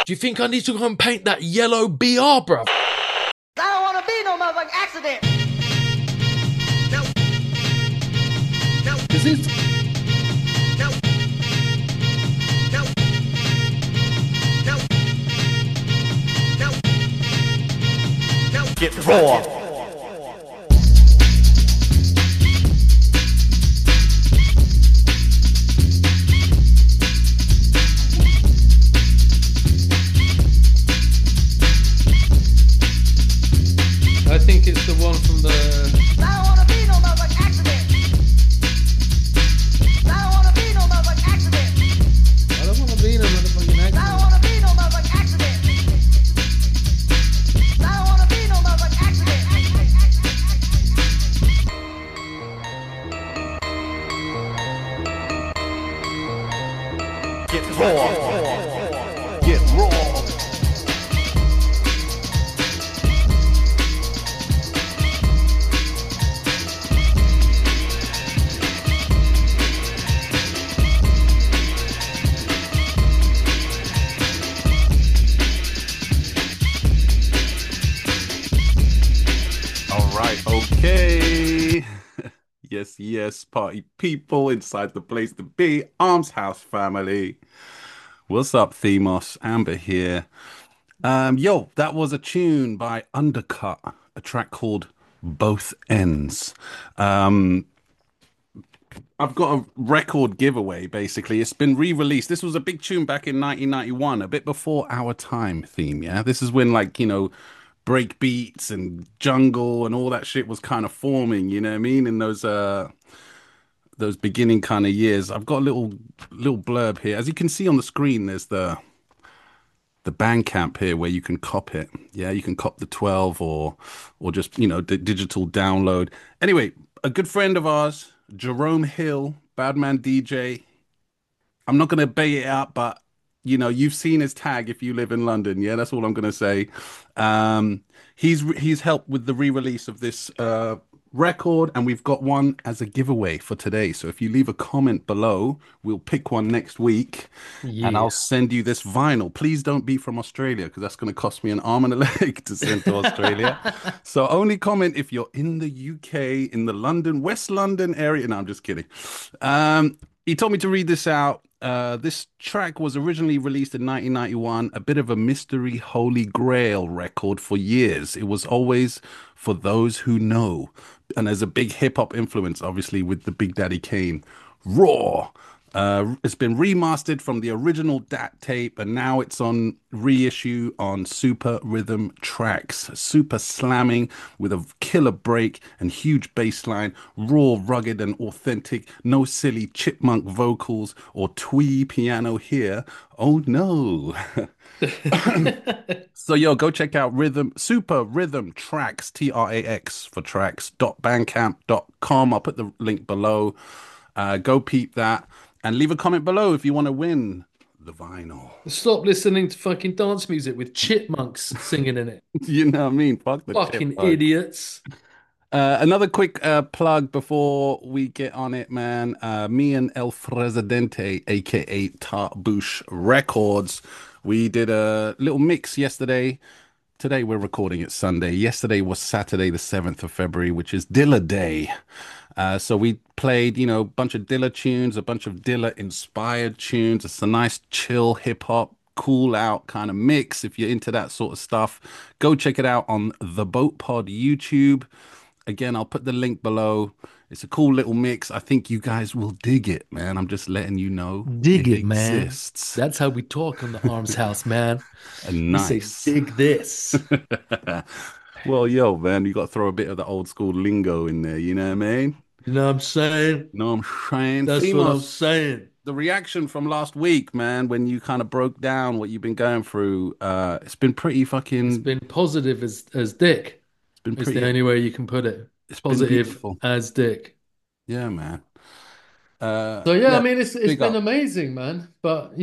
Do you think I need to go and paint that yellow BR, bruv? I don't want to be no motherfucking accident. Is it? Get raw. I think it's the one from the... I don't want to be no motherfucking accident. I don't want to be no motherfucking accident. I don't want to be in a motherfucking I accident. don't want to be no motherfucking accident. I don't want to be no motherfucking accident. Get raw. Get raw. All right, okay. Yes, yes, party people inside the place to be. Arms House family. What's up, Themos? Amber here. Yo, that was a tune by Undercut, a track called Both Ends. Um, I've got a record giveaway, basically. It's been re-released. This was a big tune back in 1991, a bit before our time theme, yeah? This is when, like, break beats and jungle and all that shit was kind of forming, you know what I mean? In those beginning kind of years. I've got a little blurb here. As you can see on the screen, there's the Bandcamp here where you can cop it. Yeah, you can cop the 12 or just, digital download. Anyway, a good friend of ours, Jerome Hill, Badman DJ. I'm not going to bait it out, but you've seen his tag if you live in London. Yeah, that's all I'm going to say. He's helped with the re-release of this record, and we've got one as a giveaway for today. So if you leave a comment below, we'll pick one next week, and Yeah. I'll send you this vinyl. Please don't be from Australia because that's going to cost me an arm and a leg to send to Australia. So only comment if you're in the UK, in the West London area. No, I'm just kidding. He told me to read this out. This track was originally released in 1991, a bit of a mystery holy grail record for years. It was always for those who know. And there's a big hip hop influence, obviously, with the Big Daddy Kane. Raw. It's been remastered from the original DAT tape, and now it's on reissue on Super Rhythm Tracks. Super slamming with a killer break and huge bass line, raw, rugged, and authentic. No silly chipmunk vocals or twee piano here. Oh no. So yo, go check out Super Rhythm Tracks, TRAX for tracks, .bandcamp.com. I'll put the link below. Go peep that and leave a comment below if you want to win the vinyl. Stop listening to fucking dance music with chipmunks singing in it. You know what I mean? Fuck the Fucking chipmunk. idiots. Another quick plug before we get on it, man. Me and El Presidente, aka Tartbush Records, we did a little mix yesterday. Today we're recording it Sunday. Yesterday was Saturday, the 7th of February, which is Dilla Day. So we played, a bunch of Dilla tunes, a bunch of Dilla inspired tunes. It's a nice chill hip hop, cool out kind of mix. If you're into that sort of stuff, go check it out on the Boat Pod YouTube. Again, I'll put the link below. It's a cool little mix. I think you guys will dig it, man. I'm just letting you know Dig it, man. exists. That's how we talk on the Arms House, man. We say, Nice. dig this. Well, yo, man, you got to throw a bit of the old school lingo in there. You know what I mean? You know what I'm saying? No, I'm saying. That's what I'm Themos, saying. the reaction from last week, man, when you kind of broke down what you've been going through, it's been pretty It's fucking. been positive as dick. It's been Is the pretty. only way you can put it. It's been Positive beautiful. as dick. Yeah, man. So yeah, I Yeah, mean it's big been up. amazing, man. But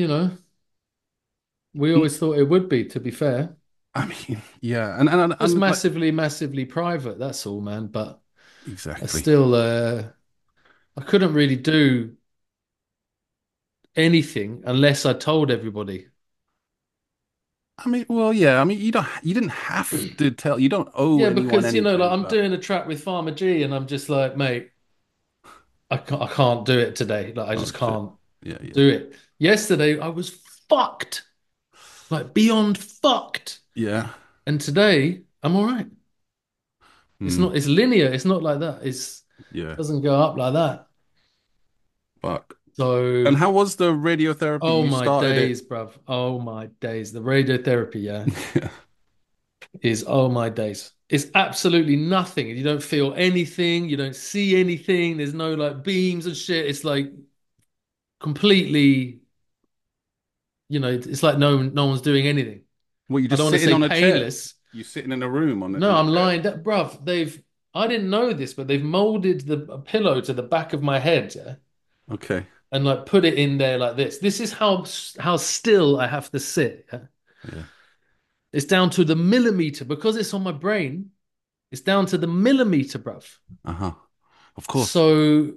we always thought it would be, to be fair. I mean, yeah, and Just like massively, massively private, that's all, man. But I exactly. still I couldn't really do anything unless I told everybody. I mean, well, yeah. I mean, you didn't have to tell. You don't owe Yeah, anyone because like anything. I'm But doing a track with Farmer G, and I'm just like, mate, I can't do it today. Like, I oh just shit. can't Yeah, yeah, do it. Yesterday, I was fucked, like beyond fucked, yeah. and today I'm all right. It's Mm, not. It's linear. It's not like that. yeah. Doesn't go up like that. Fuck. And So, how was the radiotherapy? oh You my started it. days, bruv. Oh my days. The radiotherapy, yeah, Yeah. is oh my days. It's absolutely nothing. You don't feel anything. You don't see anything. There's no like beams and shit. It's like completely, it's like no one's doing anything. Well, you're I don't just want to sitting say on a chair. painless. You're sitting in a room No, on a I'm chair. lying. Bruv, I didn't know this, but they've molded the a pillow to the back of my head, yeah, Okay. and like put it in there like this. This is how still I have to sit. Yeah? Yeah. It's down to the millimeter because it's on my brain. It's down to the millimeter, bruv. Uh-huh. Of course. So,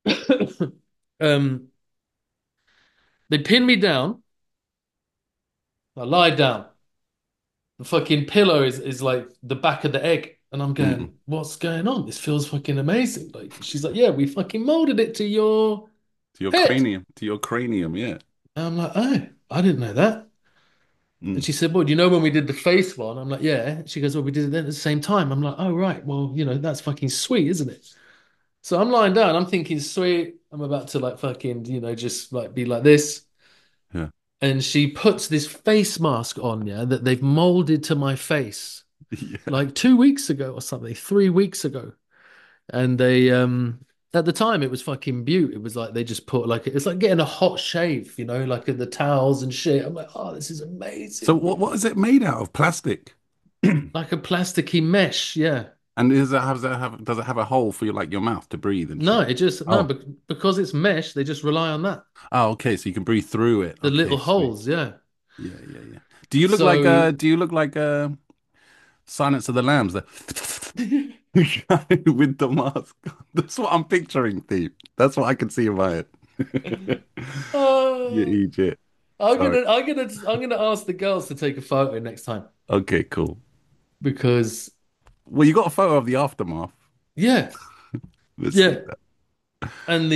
um, they pin me down. I lie down. The fucking pillow is like the back of the egg. And I'm Mm. going, what's going on? This feels fucking amazing. Like she's like, yeah, we fucking molded it to your To your head. cranium. To your cranium, yeah. And I'm like, oh, I didn't know that. And Mm. she said, well, do you know when we did the face one? I'm like, yeah. She goes, well, we did it then at the same time. I'm like, oh, right. Well, that's fucking sweet, isn't it? So I'm lying down. I'm thinking, sweet. I'm about to like fucking, just like be like this. Yeah. And she puts this face mask on, yeah, that they've molded to my face Yeah. like 2 weeks ago or something, 3 weeks ago. And they at the time it was fucking beaut. It was like they just put like it's like getting a hot shave, like the towels and shit. I'm like, oh, this is So amazing. what is it made out of? Plastic? Like a plasticky mesh, yeah. And does it have a hole for your mouth to breathe and No, shit? it just no, Oh. because it's mesh, they just rely on that. Oh, okay. So you can breathe through it. The Okay, little sweet. holes, yeah. Yeah, yeah, yeah. So Do you look like Silence of the Lambs the guy with the mask? That's what I'm picturing, Steve. That's what I can see in my head. You uh, Egypt. I'm Sorry. gonna I'm gonna I'm gonna ask the girls to take a photo next time Okay, cool. because Well, you got a photo of the aftermath. yeah, Let's see yeah. that. And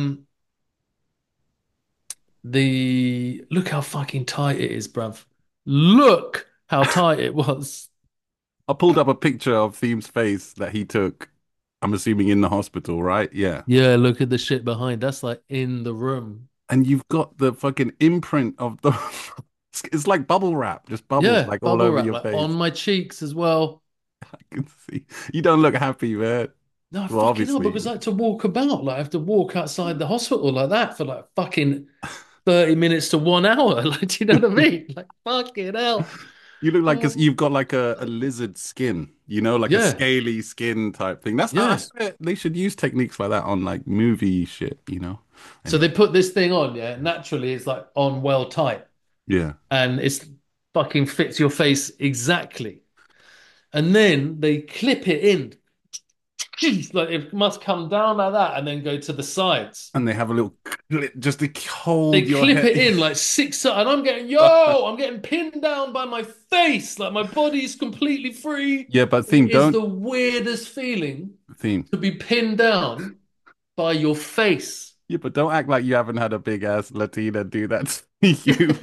the look how fucking tight it is, bruv. Look how tight it was. I pulled up a picture of Theme's face that he took. I'm assuming in the hospital, right? Yeah. Yeah, look at the shit behind. That's like in the room. And you've got the fucking imprint of the. It's like bubble wrap, just bubbles Yeah, like all bubble over wrap your like on face. my cheeks as well. I can see. You don't look happy, man. No, Well, fucking hell, obviously. because I had to walk about. Like I have to walk outside the hospital like that for like fucking 30 minutes to 1 hour. Like, do you know what I mean? Like fucking hell. You look like Oh, you've got like a lizard skin, like a yeah, scaly skin type thing. I yeah. swear they should use techniques like that on like movie shit. So Anyway, they put this thing on, yeah. Naturally, it's like on well tight, yeah. and it's fucking fits your face exactly. And then they clip it in. Like it must come down like that and then go to the sides. And they have a little clip just to They hold your clip head. it in like six, and I'm getting pinned down by my face. Like my body is completely free. Yeah, but It theme, is don't the weirdest feeling theme. to be pinned down by your face. Yeah, but don't act like you haven't had a big ass Latina do that to you.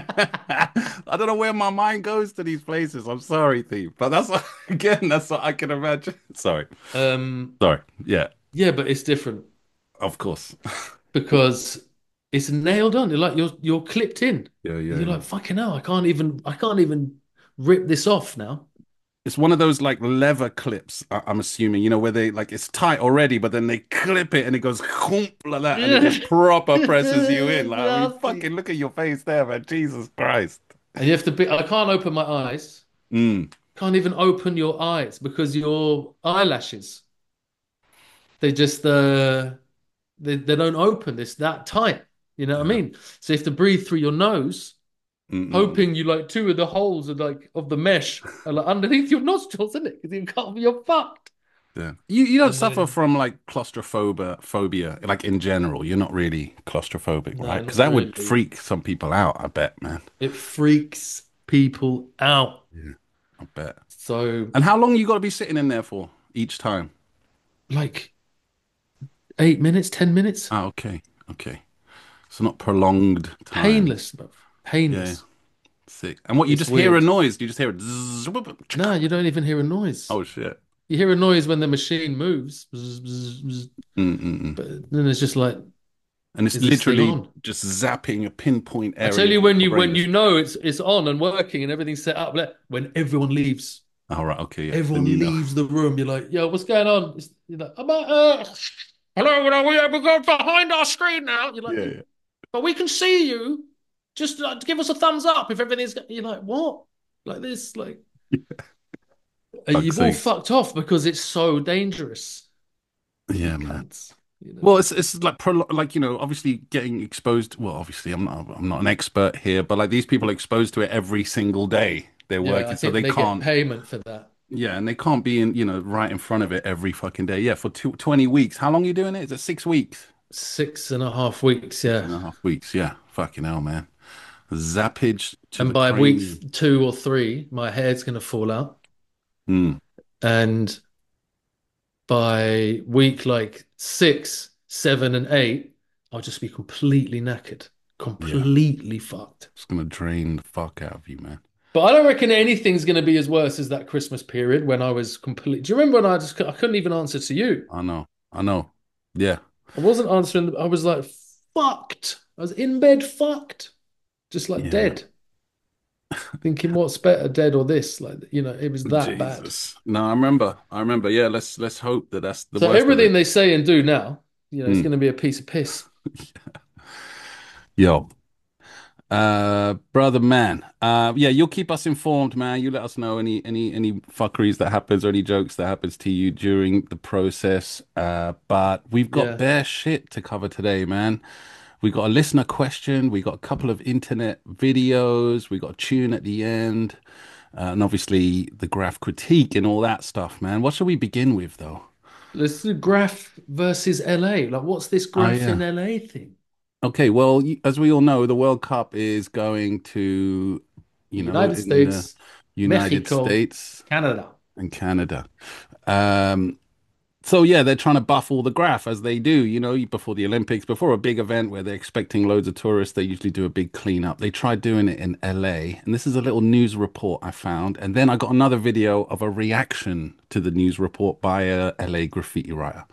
I don't know where my mind goes to these places. I'm sorry, theme, but that's what I can imagine. Sorry, Um, sorry. Yeah, yeah, but it's different of course. because it's nailed on. Like you're clipped in. Yeah, And yeah, you're yeah. like, fucking hell, I can't even rip this off now. It's one of those like leather clips, I'm assuming, where they like it's tight already, but then they clip it and it goes like that and it Yeah. just proper presses you in. Like, I mean, Nasty. fucking look at your face there, man. Jesus Christ. And you have to be, I can't open my eyes. Mm, Can't even open your eyes because your eyelashes, they just, they don't open. It's that tight. You know what I yeah. mean? So you have to breathe through your nose, Mm-mm. hoping you like two of the holes are like of the mesh are like underneath your nostrils, isn't it? Because you can't, you're fucked. Yeah. You don't And suffer then, from like phobia, like in general. You're not really claustrophobic, no, right? Because not that would really. freak some people out, I bet, man. It freaks people out. Yeah, I bet. So, And how long you got to be sitting in there for each time? like 8 minutes, 10 minutes, Oh, okay. Okay. So not prolonged time. painless, bro. Yeah. Painless. Sick. And what, you It's just hear a weird. noise? You just hear a zzz, whoop, whoop, No, chicka. you don't even hear a noise. Oh shit. You hear a noise when the machine moves, bzz, bzz, bzz, Mm-mm-mm. but then it's just like, And it's is this thing literally on? just zapping a pinpoint I tell area you, in when your you brain. when you know it's on and working and everything's set up, when everyone leaves, All right. Okay. Yeah. Then you everyone know. leaves the room. You're like, yo, what's going on? You're like, hello, we go behind our screen now. You're like, Yeah. Yeah. but we can see you. Just give us a thumbs up if everything's. You're like, what? Like this, like Fuck's you've all sakes. fucked off because it's so dangerous. You Yeah, man. cunts. You know. Well, it's like like obviously getting exposed. Well, obviously I'm not an expert here, but like these people are exposed to it every single day. They're Yeah, I working, so think they they get can't. payment for that. Yeah, and they can't be in right in front of it every fucking day. Yeah, for 20 weeks. How long are you doing it? Is it 6 weeks? 6.5 weeks, Six yeah. and a half weeks. Yeah, fucking hell, man. Zappage to And the by cranium. week 2 or 3, my hair's gonna fall out. Mm, And by week like 6, 7, and 8, I'll just be completely knackered, yeah, completely fucked. it's gonna drain the fuck out of you, man. But I don't reckon anything's going to be as worse as that Christmas period when I was completely. Do you remember when I couldn't even answer to you? I know. I know. Yeah. I wasn't answering. I was like fucked. I was in bed, fucked, just like Yeah. dead, thinking what's better, dead or this? Like it was that bad. Jesus. No, I remember. I remember. Yeah, let's hope that that's the So worst of everything it. they say and do now, it's Mm. going to be a piece of piss. Yo, brother man. Yeah, you'll keep us informed, man. You let us know any fuckeries that happens or any jokes that happens to you during the process. But we've got Yeah. bare shit to cover today, man. We got a listener question. We got a couple of internet videos. We got a tune at the end. And obviously the graph critique and all that stuff, man. What should we begin with, though? Let's do Graph versus LA. Like, what's this Oh, Graph in yeah. LA thing? Okay, well, as we all know, the World Cup is going to, United in the States, United Mexico, States Canada. and Canada. Um, so yeah, they're trying to buff all the graph as they do, before the Olympics, before a big event where they're expecting loads of tourists, they usually do a big cleanup. They tried doing it in LA, and this is a little news report I found. And then I got another video of a reaction to the news report by a LA graffiti writer.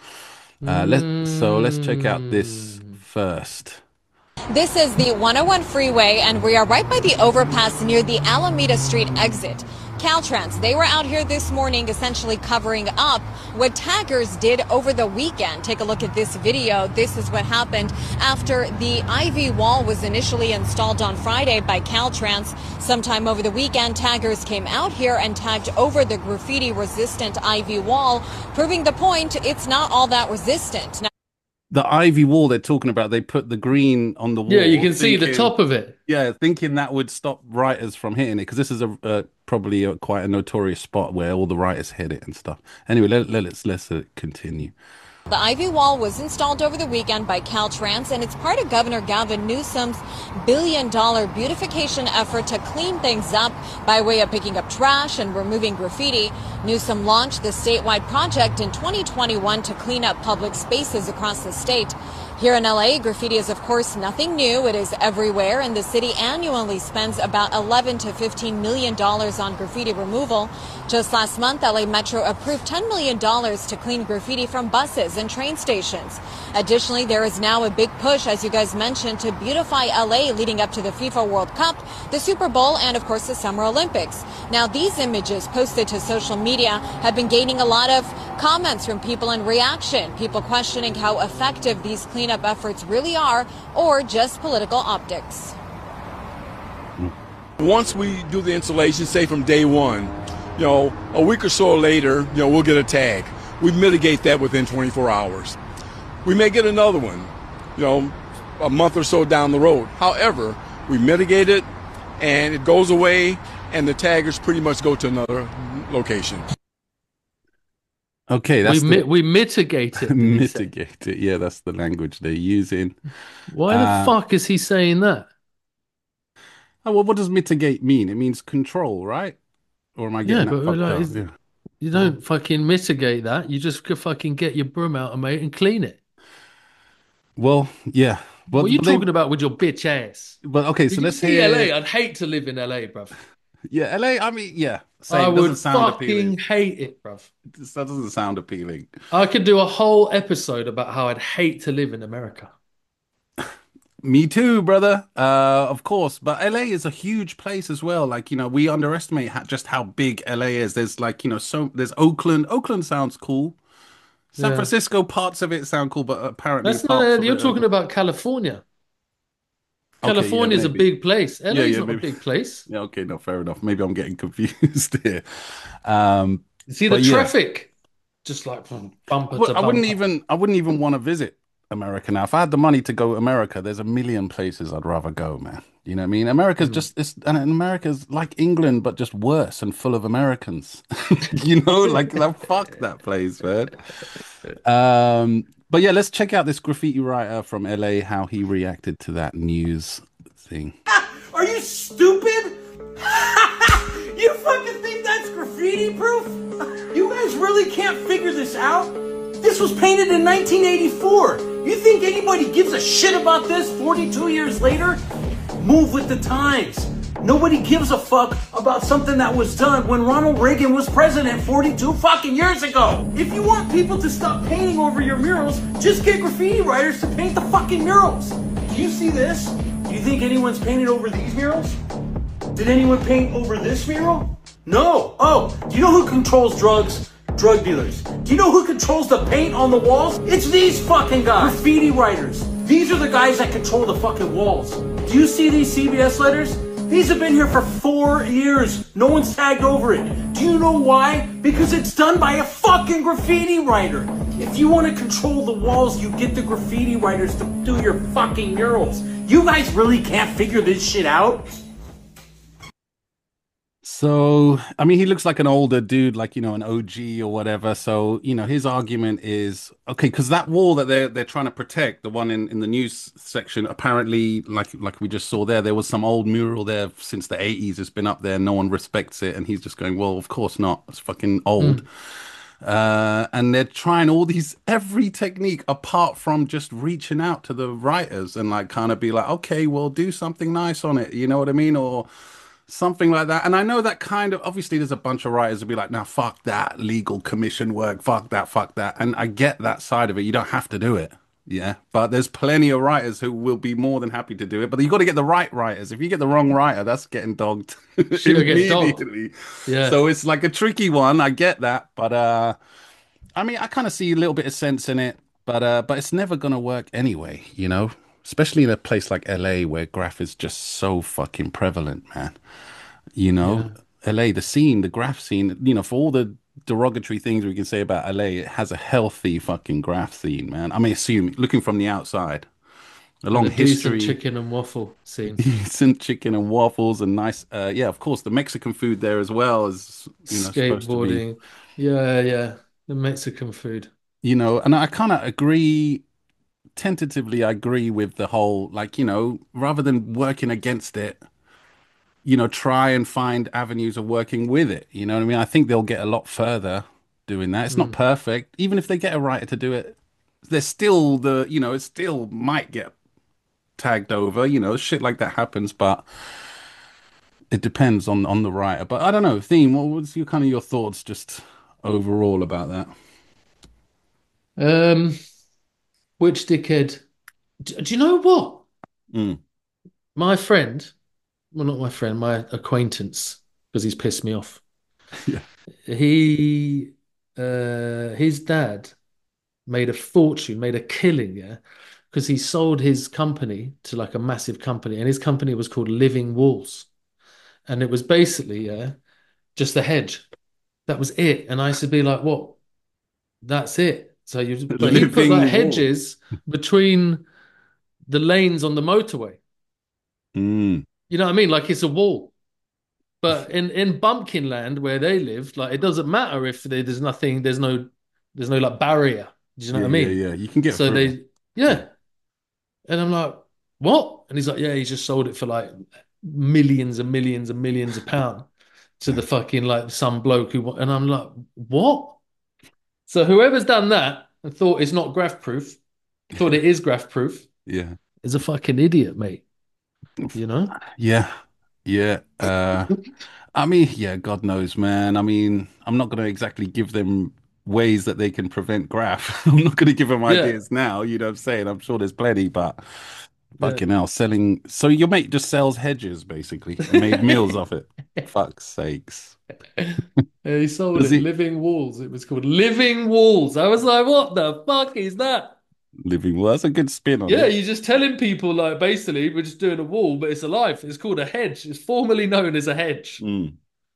Let's check out this Mm. first. This is the 101 freeway, and we are right by the overpass near the Alameda Street exit. Caltrans, they were out here this morning essentially covering up what taggers did over the weekend. Take a look at this video. This is what happened after the Ivy wall was initially installed on Friday by Caltrans. Sometime over the weekend, taggers came out here and tagged over the graffiti-resistant Ivy wall, proving the point it's not all that resistant. The Ivy wall they're talking about, they put the green on the Yeah, you wall, can see the thinking, top of it. yeah, thinking that would stop writers from hitting it because this is probably quite a notorious spot where all the writers hit it and stuff. Anyway, let's continue. The Ivy Wall was installed over the weekend by Caltrans, and it's part of Governor Gavin Newsom's billion-dollar beautification effort to clean things up by way of picking up trash and removing graffiti. Newsom launched the statewide project in 2021 to clean up public spaces across the state. Here in LA, graffiti is, of course, nothing new. It is everywhere, and the city annually spends about $11 to $15 million on graffiti removal. Just last month, LA Metro approved $10 million to clean graffiti from buses and train stations. Additionally, there is now a big push, as you guys mentioned, to beautify LA leading up to the FIFA World Cup, the Super Bowl, and, of course, the Summer Olympics. Now, these images posted to social media have been gaining a lot of comments from people in reaction, people questioning how effective these cleanup efforts really are or just political optics. Once we do the installation, say from day one, a week or so later, we'll get a tag. We mitigate that within 24 hours. We may get another one, a month or so down the road. However, we mitigate it and it goes away and the taggers pretty much go to another location. Okay, that's We mitigate it. mitigate it. Yeah, that's the language they're using. Why the fuck is he saying that? Oh, well, what does mitigate mean? It means control, right? Or am I Yeah, getting that but fucked like, up? Yeah. you Well, don't fucking mitigate that. You just fucking get your broom out, mate, and clean it. yeah. Well, What are you but they, talking about with your bitch ass? but okay. Did So you let's see LA? hear. I'd hate to live in LA, bruv. Yeah, LA. I mean, yeah, I same. Doesn't would sound appealing. fucking hate it, bruv. That doesn't sound appealing. I could do a whole episode about how I'd hate to live in America. Me too, brother. Of course, but LA is a huge place as well. Like, we underestimate just how big LA is. There's like, so there's Oakland. Oakland sounds cool. San Yeah. Francisco, parts of it sound cool, but apparently That's not, parts of you're it are talking about California. okay. Yeah, California is a maybe. big place. Yeah, LA's yeah, not a maybe. big place. Yeah, okay, no, fair enough. Maybe I'm getting confused here. Um, You see the but yeah. traffic, just like from bumper Well, to I wouldn't bumper. even I wouldn't even want to visit America now. If I had the money to go America, there's a million places I'd rather go, man. You know what I mean? America's Mm. just and America's like England, but just worse and full of Americans. Like fuck that place, man. But yeah, let's check out this graffiti writer from LA, how he reacted to that news thing. Are you stupid? You fucking think that's graffiti proof? You guys really can't figure this out? This was painted in 1984. You think anybody gives a shit about this 42 years later? Move with the times. Nobody gives a fuck about something that was done when Ronald Reagan was president 42 fucking years ago. If you want people to stop painting over your murals, just get graffiti writers to paint the fucking murals. Do you see this? Do you think anyone's painted over these murals? Did anyone paint over this mural? No. Oh, do you know who controls drugs? Drug dealers. Do you know who controls the paint on the walls? It's these fucking guys. Graffiti writers. These are the guys that control the fucking walls. Do you see these CBS letters? These have been here for 4 years. No one's tagged over it. Do you know why? Because it's done by a fucking graffiti writer. If you want to control the walls, you get the graffiti writers to do your fucking murals. You guys really can't figure this shit out? So, I mean, he looks like an older dude, like, an OG or whatever. So, his argument is okay, because that wall that they're trying to protect, the one in the news section, apparently, like we just saw there was some old mural there since the 80s. It's been up there, no one respects it, and he's just going, well, of course not. It's fucking old. Mm. And they're trying every technique apart from just reaching out to the writers and like kind of be like, okay, well, do something nice on it. You know what I mean? Or something like that. And I know that kind of obviously there's a bunch of writers who'll be like, now fuck that legal commission work, fuck that, fuck that. And I get that side of it. You don't have to do it. Yeah. But there's plenty of writers who will be more than happy to do it. But you got to get the right writers. If you get the wrong writer, that's getting dogged Shit, get dogged. immediately. Yeah. So it's like a tricky one. I get that. But I mean, I kind of see a little bit of sense in it, but it's never gonna work anyway, Especially in a place like LA where graph is just so fucking prevalent, man. You know, Yeah. LA, the scene, the graph scene, for all the derogatory things we can say about LA, it has a healthy fucking graph scene, man. I mean, looking from the outside, a And long a decent history, chicken and waffle scene. decent chicken and waffles, and nice, yeah, of course, the Mexican food there as well is, supposed to be, Skateboarding. Yeah, yeah. The Mexican food. and I kind of agree. Tentatively I agree with the whole like rather than working against it, try and find avenues of working with it, you know what I mean? I think they'll get a lot further doing that. It's not Mm. perfect. Even if they get a writer to do it, there's still it still might get tagged over, shit like that happens, but it depends on the writer. But I don't know, Theme, what was your thoughts just overall about that? Um, which dickhead? Do you know what? Mm. My friend, well, not my friend, my acquaintance, because he's pissed me off. Yeah. He, his dad made a fortune, made a killing, yeah, because he sold his company to like a massive company, and his company was called Living Walls, and it was basically, yeah, just a hedge. That was it. And I used to be like, what? That's it. So but he put like Living wall. hedges between the lanes on the motorway. Mm. You know what I mean? Like it's a wall. But in Bumpkin Land where they lived, like it doesn't matter if there's nothing, there's no like barrier. Do you know Yeah, what I yeah, mean? yeah. You can get So through. yeah. And I'm like, what? And he's like, yeah, he just sold it for like millions and millions and millions of pounds to the fucking like some bloke and I'm like, what? So whoever's done that and thought it's not graph proof, thought it is graph proof, Yeah. is a fucking idiot, mate. You know? Yeah. Yeah. I mean, yeah, God knows, man. I mean, I'm not going to exactly give them ways that they can prevent graph. I'm not going to give them Yeah, ideas now. You know what I'm saying? I'm sure there's plenty, but yeah. fucking hell, selling. So your mate just sells hedges basically and made meals off it. Fuck's sakes. Yeah, he sold Does it. he Living Walls. It was called Living Walls. I was like, what the fuck is that? living? Well, that's a good spin on Yeah, it. you're just telling people like basically we're just doing a wall, but it's alive. It's called a hedge. It's formerly known as a hedge. Mm,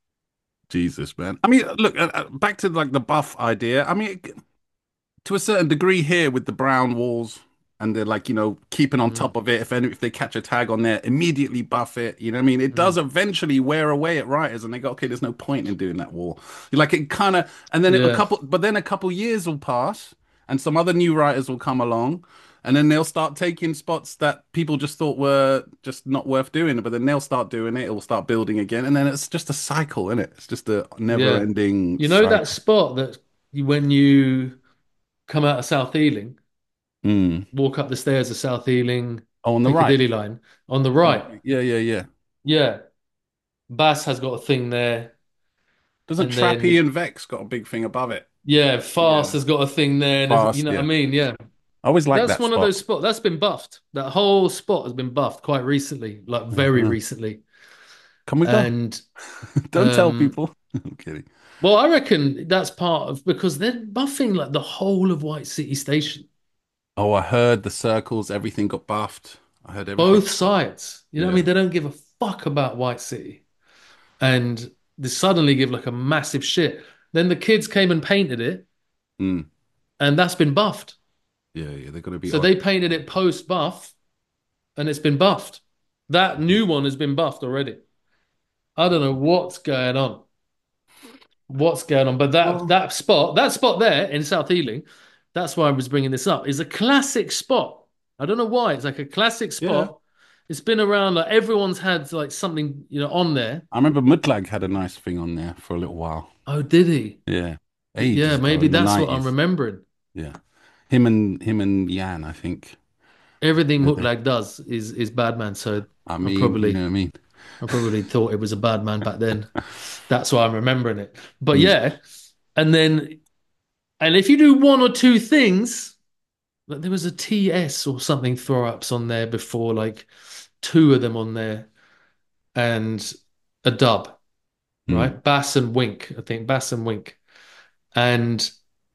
Jesus, man. I mean, look, back to like the buff idea. I mean, to a certain degree here with the brown walls and they're like, keeping on Mm, top of it. If they catch a tag on there, immediately buff it. You know what I mean? It does mm. eventually wear away at writers and they go, okay, there's no point in doing that wall. Like it kind of, and then Yeah, but then a couple years will pass and some other new writers will come along and then they'll start taking spots that people just thought were just not worth doing, but then they'll start doing it. It will start building again. And then it's just a cycle, isn't it? It's just a never yeah. ending You know that cycle. spot when you come out of South Ealing, Mm. walk up the stairs of South Ealing, Oh, on the right. Piccadilly line on the right. Yeah, yeah, yeah. Yeah, Bass has got a thing there, Doesn't and Trappy then and Vex got a big thing above it? yeah, Fast Yeah. has got a thing there, and you Fast, know what I yeah. mean? Yeah, I always like that's that one of spot. those spots that's been buffed. That whole spot has been buffed quite recently, like very Uh-huh. recently. Can we go? And Don't tell um, people. I'm kidding. well, I reckon that's part of because they're buffing like the whole of White City Station, Oh, I heard the circles, everything got buffed. I heard everything. both sides. You know what I Yeah. mean? They don't give a fuck about White City, and they suddenly give like a massive shit. Then the kids came and painted it, Mm. and that's been buffed. Yeah, yeah, they're gonna be So on. they painted it post buff, and it's been buffed. That new one has been buffed already. I don't know what's going on. What's going on? But Well, that spot there in South Ealing, that's why I was bringing this up, is a classic spot. I don't know why. It's like a classic yeah. spot. It's been around, like everyone's had like something, on there. I remember Mudlag had a nice thing on there for a little while. Oh, did he? Yeah. Yeah, Ages ago maybe in the that's what I'm 90s. remembering. Yeah. Him and Yan, I think. Everything Uh, Mutlaq does is bad man. So I I mean, you know probably what I mean? I probably thought it was a bad man back then. That's why I'm remembering it. But Mm. yeah, and then and if you do one or two things, like there was a TS or something throw ups on there before, like two of them on there, and a dub, Mm. right? Bass and Wink, I think Bass and Wink, and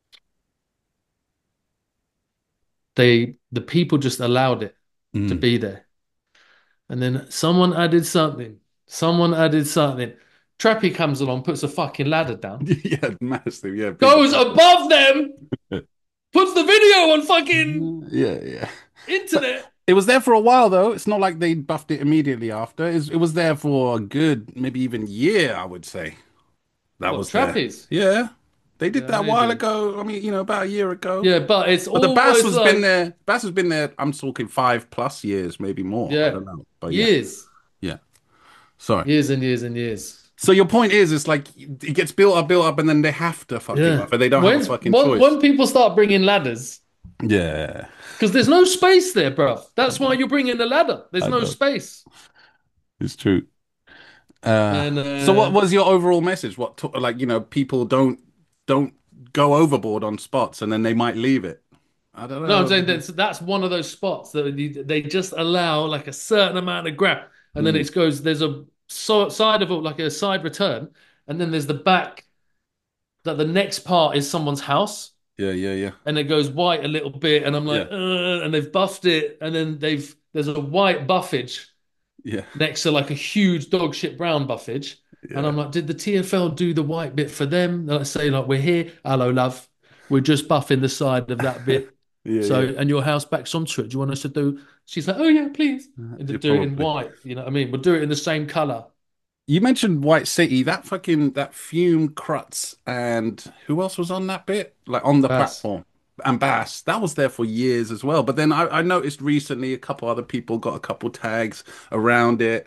the people just allowed it to Mm. be there, and then someone added something, someone added something. Trappy comes along, puts a fucking ladder down, Yeah, massive. Yeah, big goes up. above them, puts the video on fucking Yeah, yeah. But internet. it was there for a while though. It's not like they buffed it immediately after. It was there for a good, maybe even year, I would say. That What, was there. Trappies? Yeah. They did Yeah, that a while maybe. ago. I mean, about a year ago. Yeah, but it's But the Bass always has been like, there. Bass has been there. I'm talking 5+ years, maybe more. I yeah, don't know. But yeah. years, Yeah. Sorry. years and years and years. So your point is, it's like it gets built up, and then they have to fucking Yeah. buff it. They don't have a When fucking when choice. when people start bringing ladders, Yeah. because there's no space there, bruv. That's why you're bringing the ladder. There's I no know. space. It's true. Uh, And so what was your overall message? Like, people don't go overboard on spots and then they might leave it. I don't no, I'm saying know. that's one of those spots that they just allow like a certain amount of grab, and then Mm, it goes. There's a side of it, like a side return, and then there's the back. That the next part is someone's house, yeah, yeah, yeah. and it goes white a little bit, and I'm like, Yeah, and they've buffed it, and then there's a white buffage yeah, next to like a huge dog shit brown buffage. And yeah, I'm like, did the TFL do the white bit for them? Let's say like we're here, hello love, we're just buffing the side of that bit. yeah, So yeah. and your house backs onto it. Do you want us to do? She's like, oh yeah, please. And to Yeah, do it in probably. white. You know what I mean? We'll do it in the same color. You mentioned White City, that Fume Crutz and who else was on that bit? Like on the Bass. platform. And Bass, that was there for years as well. But then I noticed recently a couple other people got a couple tags around it.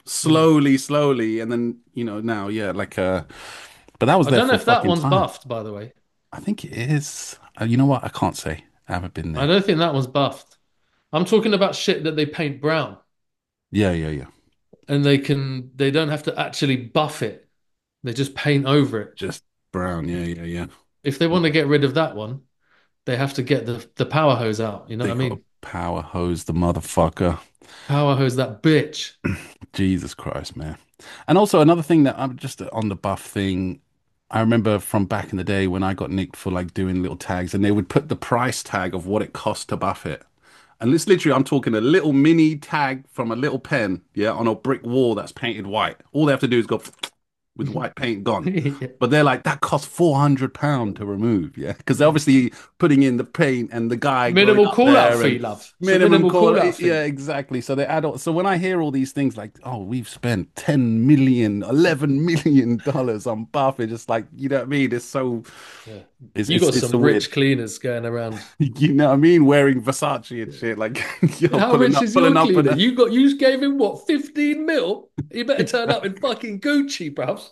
Mm. slowly, and then now, yeah, like but that was I there don't know for a if that fucking one's time. buffed, by the way. I think it is. You know what? I can't say. I haven't been I there. don't think that one's buffed. I'm talking about shit that they paint brown Yeah, yeah, yeah. and they don't have to actually buff it. They just paint over it. Just brown. Yeah, yeah, yeah. If they want to get rid of that one, they have to get the power hose out. You know what They I got to mean? power hose the motherfucker. Power hose that bitch. Jesus Christ, man. And also another thing that I'm just on the buff thing. I remember from back in the day when I got nicked for like doing little tags, and they would put the price tag of what it cost to buff it. And this literally, I'm talking a little mini tag from a little pen, yeah, on a brick wall that's painted white. All they have to do is go with white paint gone. Yeah. But they're like, that costs £400 to remove, yeah, because they're obviously putting in the paint and the guy going Minimal up call out there fee, and love. It's a minimum minimal call. call out Yeah, fee. exactly. So they add on. So when I hear all these things like, oh, we've spent 10 million, $11 million on buff, it's just like, you know what I mean? It's so, Yeah. it's You it's got it's some a weird, rich cleaners going around. you know what I mean? Wearing Versace and shit, like, yo, How rich is pulling your up, cleaner? and You gave him what, 15 mil? You better turn up in fucking Gucci, bruv.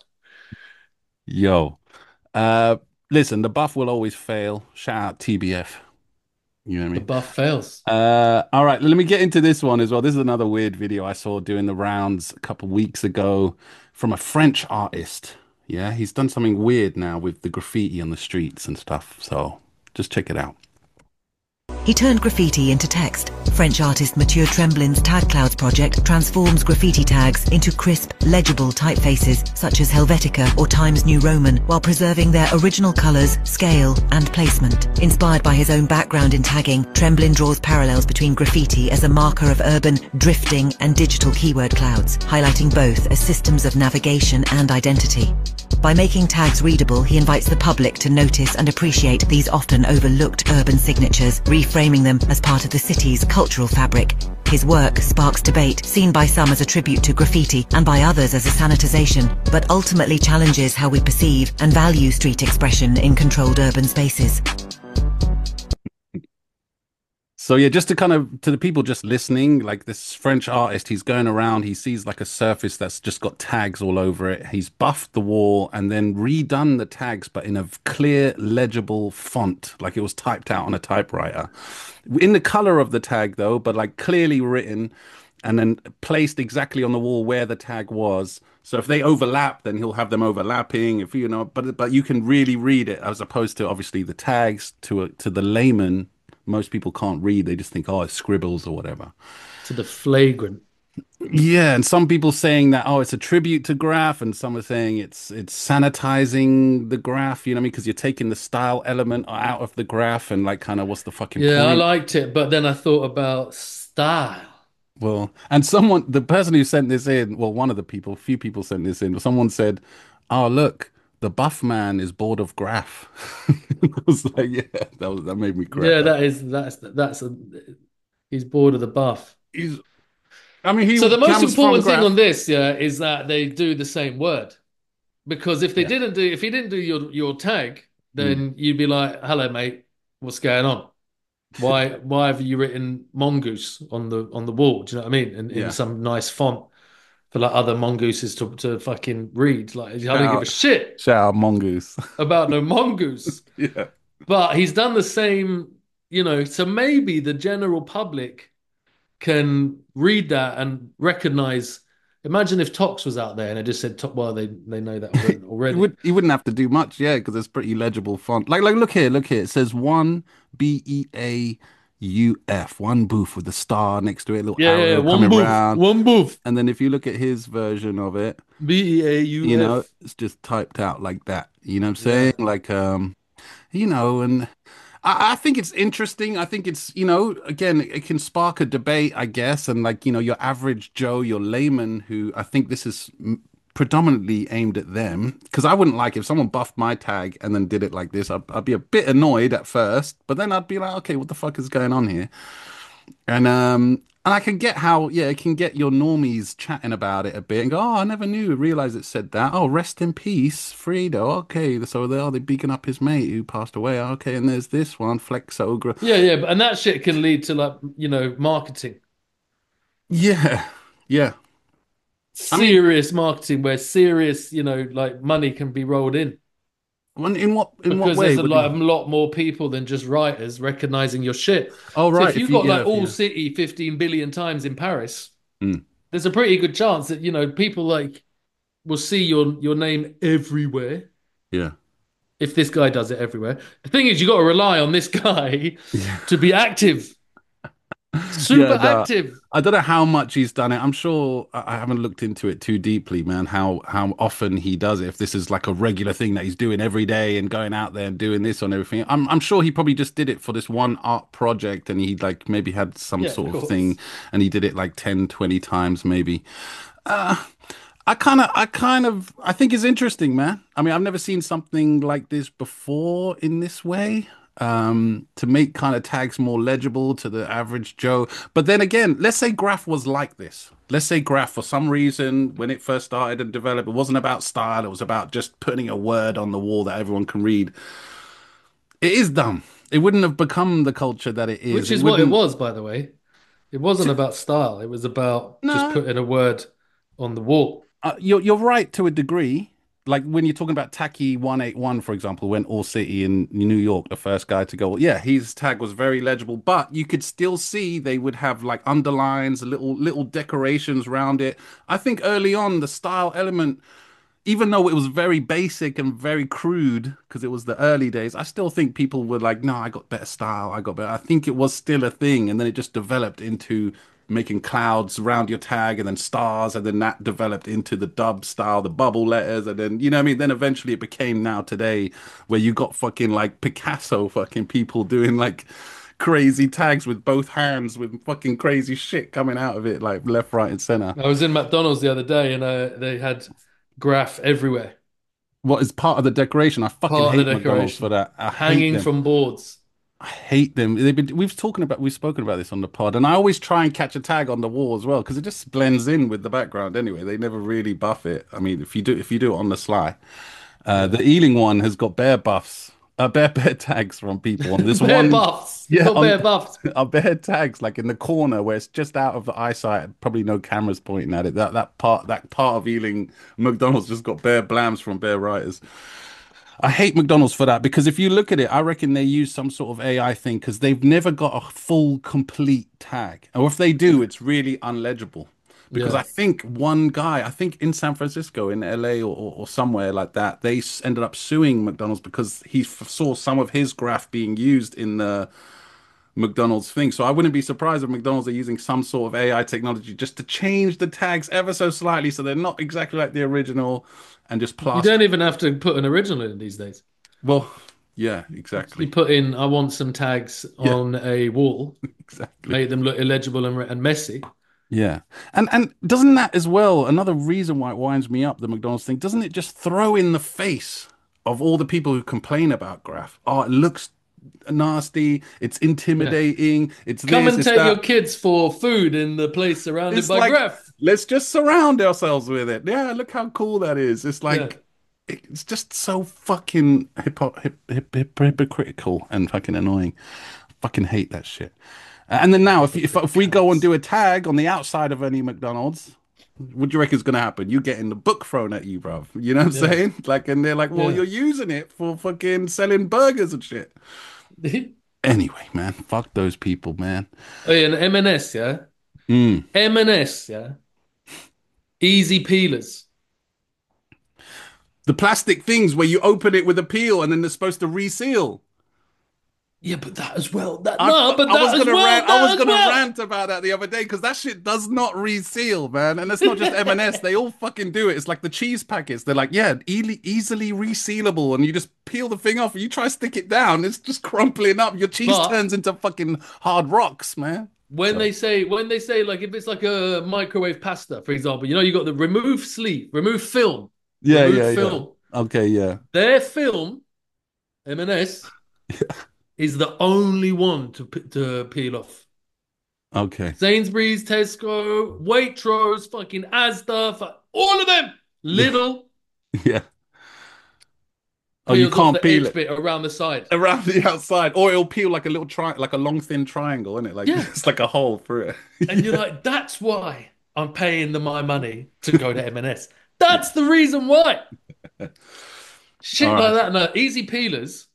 yo, uh, listen, the buff will always fail. Shout out TBF. You know what I The mean? buff fails. All right, let me get into this one as well. This is another weird video I saw doing the rounds a couple weeks ago from a French artist. Yeah, he's done something weird now with the graffiti on the streets and stuff. So just check it out. He turned graffiti into text. French artist Mathieu Tremblin's Tag Clouds project transforms graffiti tags into crisp, legible typefaces such as Helvetica or Times New Roman, while preserving their original colours, scale and placement. Inspired by his own background in tagging, Tremblin draws parallels between graffiti as a marker of urban, drifting and digital keyword clouds, highlighting both as systems of navigation and identity. By making tags readable, he invites the public to notice and appreciate these often overlooked urban signatures, reframing them as part of the city's cultural fabric. His work sparks debate, seen by some as a tribute to graffiti and by others as a sanitization, but ultimately challenges how we perceive and value street expression in controlled urban spaces. So yeah, just to kind of to the people just listening, like this French artist, he's going around, he sees like a surface that's just got tags all over it. He's buffed the wall and then redone the tags, but in a clear, legible font, like it was typed out on a typewriter. In the color of the tag though, but like clearly written and then placed exactly on the wall where the tag was. So if they overlap, then he'll have them overlapping. If you know, but you can really read it as opposed to obviously the tags to the layman. Most people can't read; they just think, "Oh, it's scribbles or whatever." To the flagrant. Yeah, and some people saying that, "Oh, it's a tribute to graph," and some are saying it's sanitizing the graph. You know what I mean? Because you're taking the style element out of the graph, and like, kind of, what's the fucking Yeah, I point? liked it, but then I thought about style. Well, and the person who sent this in, well, one of the people, a few people sent this in, but someone said, "Oh, look, the buff man is bored of graph." I was like, yeah, that made me crack Yeah, up. he's bored of the buff. He's, I mean, So the he most comes from important thing on graph. this, yeah, is that they do the same word. Because Yeah. if he didn't do your tag, Mm. then you'd be like, "Hello, mate, what's going on? Why have you written mongoose on the wall? Do you know what I mean? In Yeah. some nice font for like other mongooses to fucking read. Like I Shout don't give a out, shit shout out Mongoose. about no mongoose." Yeah. But he's done the same, so maybe the general public can read that and recognize. Imagine if Tox was out there and it just said, well, they know that already. He wouldn't have to do much, yeah, because it's pretty legible font. Like look here. It says one BEAUF, one booth with a star next to it, a little Yeah, yeah, yeah. arrow One coming booth, round. one booth. And then if you look at his version of it, BEAUF. it's just typed out like that. You know what I'm saying? Yeah. Like and I think it's interesting. I think it's, again, it can spark a debate, I guess. And like, your average Joe, your layman, who I think this is predominantly aimed at them. Because I wouldn't like if someone buffed my tag and then did it like this. I'd be a bit annoyed at first, but then I'd be like, okay, what the fuck is going on here? And I can get how, yeah, it can get your normies chatting about it a bit and go, oh, I never knew, realize it said that. Oh, rest in peace, Fredo. Okay, so they beaking up his mate who passed away. Okay, and there's this one, Flex Ogre. Yeah, yeah, and that shit can lead to like, marketing. Yeah, yeah. I mean, serious marketing where serious, like money can be rolled in. in what Because way? there's What do like you? a lot more people than just writers recognizing your shit. Oh, So right. if If you you, got like yeah, all yeah. city 15 billion times in Paris, Mm, there's a pretty good chance that people like will see your name everywhere yeah. if this guy does it everywhere. The thing is, you got to rely on this guy Yeah. to be active, super Yeah, no, active. I don't know how much he's done it. I'm sure I haven't looked into it too deeply, man, how often he does it. If this is like a regular thing that he's doing every day and going out there and doing this on everything. I'm sure he probably just did it for this one art project and he like maybe had some Yeah, of sort of thing course. and he did it like 10, 20 times maybe. Uh, I think it's interesting, man. I mean, I've never seen something like this before in this way. To make kind of tags more legible to the average Joe. But then again, let's say Graph was like this. Let's say Graph, for some reason, when it first started and developed, it wasn't about style. It was about just putting a word on the wall that everyone can read. It is dumb. It wouldn't have become the culture that it is. Which It is what it wouldn't. was, by the way. It wasn't about style. It was about just No. putting a word on the wall. You're right to a degree. Like when you're talking about Taki 181, for example, when All City in New York, the first guy to go, yeah, his tag was very legible, but you could still see they would have like underlines, little decorations around it. I think early on the style element, even though it was very basic and very crude because it was the early days, I still think people were like, no, I got better style. I got better. I think it was still a thing. And then it just developed into making clouds around your tag and then stars. And then that developed into the dub style, the bubble letters. And then, you know what I mean? Then eventually it became now today where you got fucking like Picasso fucking people doing like crazy tags with both hands with fucking crazy shit coming out of it, like left, right, and center. I was in McDonald's the other day and they had graph everywhere, What is part of the decoration? I fucking part of hate the McDonald's for decoration, that. I hate hanging them. from boards. I hate them. We've spoken about this on the pod, and I always try and catch a tag on the wall as well because it just blends in with the background anyway. They never really buff it. I mean, if you do it on the sly, Yeah. the Ealing one has got bare buffs, bare tags from people on this Bare one. buffs. It's Yeah, got on bare buffs. are bare tags like in the corner where it's just out of the eyesight. Probably no cameras pointing at it. That part of Ealing McDonald's just got bare blams from bare writers. I hate McDonald's for that because if you look at it, I reckon they use some sort of AI thing because they've never got a full, complete tag. Or if they do, it's really unlegible. Because Yeah. I think one guy, I think in San Francisco, in LA or somewhere like that, they ended up suing McDonald's because he saw some of his graph being used in the McDonald's thing. So I wouldn't be surprised if McDonald's are using some sort of AI technology just to change the tags ever so slightly so they're not exactly like the original and just You plaster. don't even have to put an original in these days. Well, yeah, You exactly. put in, I want some tags Yeah, on a wall, exactly. make them look illegible and messy. Yeah. And doesn't that as well, another reason why it winds me up, the McDonald's thing, doesn't it just throw in the face of all the people who complain about Graph? Oh, it looks nasty, it's Yeah. intimidating, it's Come this, and it's take your that. kids for food in the place surrounded It's by like, graph. let's just surround ourselves with it. Yeah, look how cool that is. It's Yeah. like, it's just so fucking hypocritical and fucking annoying. Fucking hate that shit. And then now, if we go and do a tag on the outside of any McDonald's, what do you reckon is gonna happen? You getting the book thrown at you, bro. You know what I'm Yeah. saying? Like, and they're like, well, Yeah. you're using it for fucking selling burgers and shit. Anyway, man, fuck those people, man. Oh, yeah, and M&S, yeah? Mm. M&S, yeah? Easy peelers. The plastic things where you open it with a peel and then they're supposed to reseal. Yeah, but that as well. That I, no, but I was that as gonna well. rant. I was That as gonna well. rant about that the other day because that shit does not reseal, man. And it's not just M&S; they all fucking do it. It's like the cheese packets. They're like, yeah, easily resealable, and you just peel the thing off. And you try to stick it down, it's just crumpling up. Your cheese But turns into fucking hard rocks, man. So, when they say like if it's like a microwave pasta, for example, you got the remove sleeve, remove film, yeah, remove yeah, yeah. film. Okay, yeah. Their film, M&S, is the only one to peel off. Okay, Sainsbury's, Tesco, Waitrose, fucking Asda, all of them. yeah, Little yeah. Oh, you peels off can't the peel edge it bit around the side. around the outside, or it'll peel like a little like a long thin triangle, isn't it? Like Yeah. it's like a hole through it. And you're Yeah. like, that's why. I'm paying them my money to go to M&S. That's the reason why. All Shit like right. that. No, easy peelers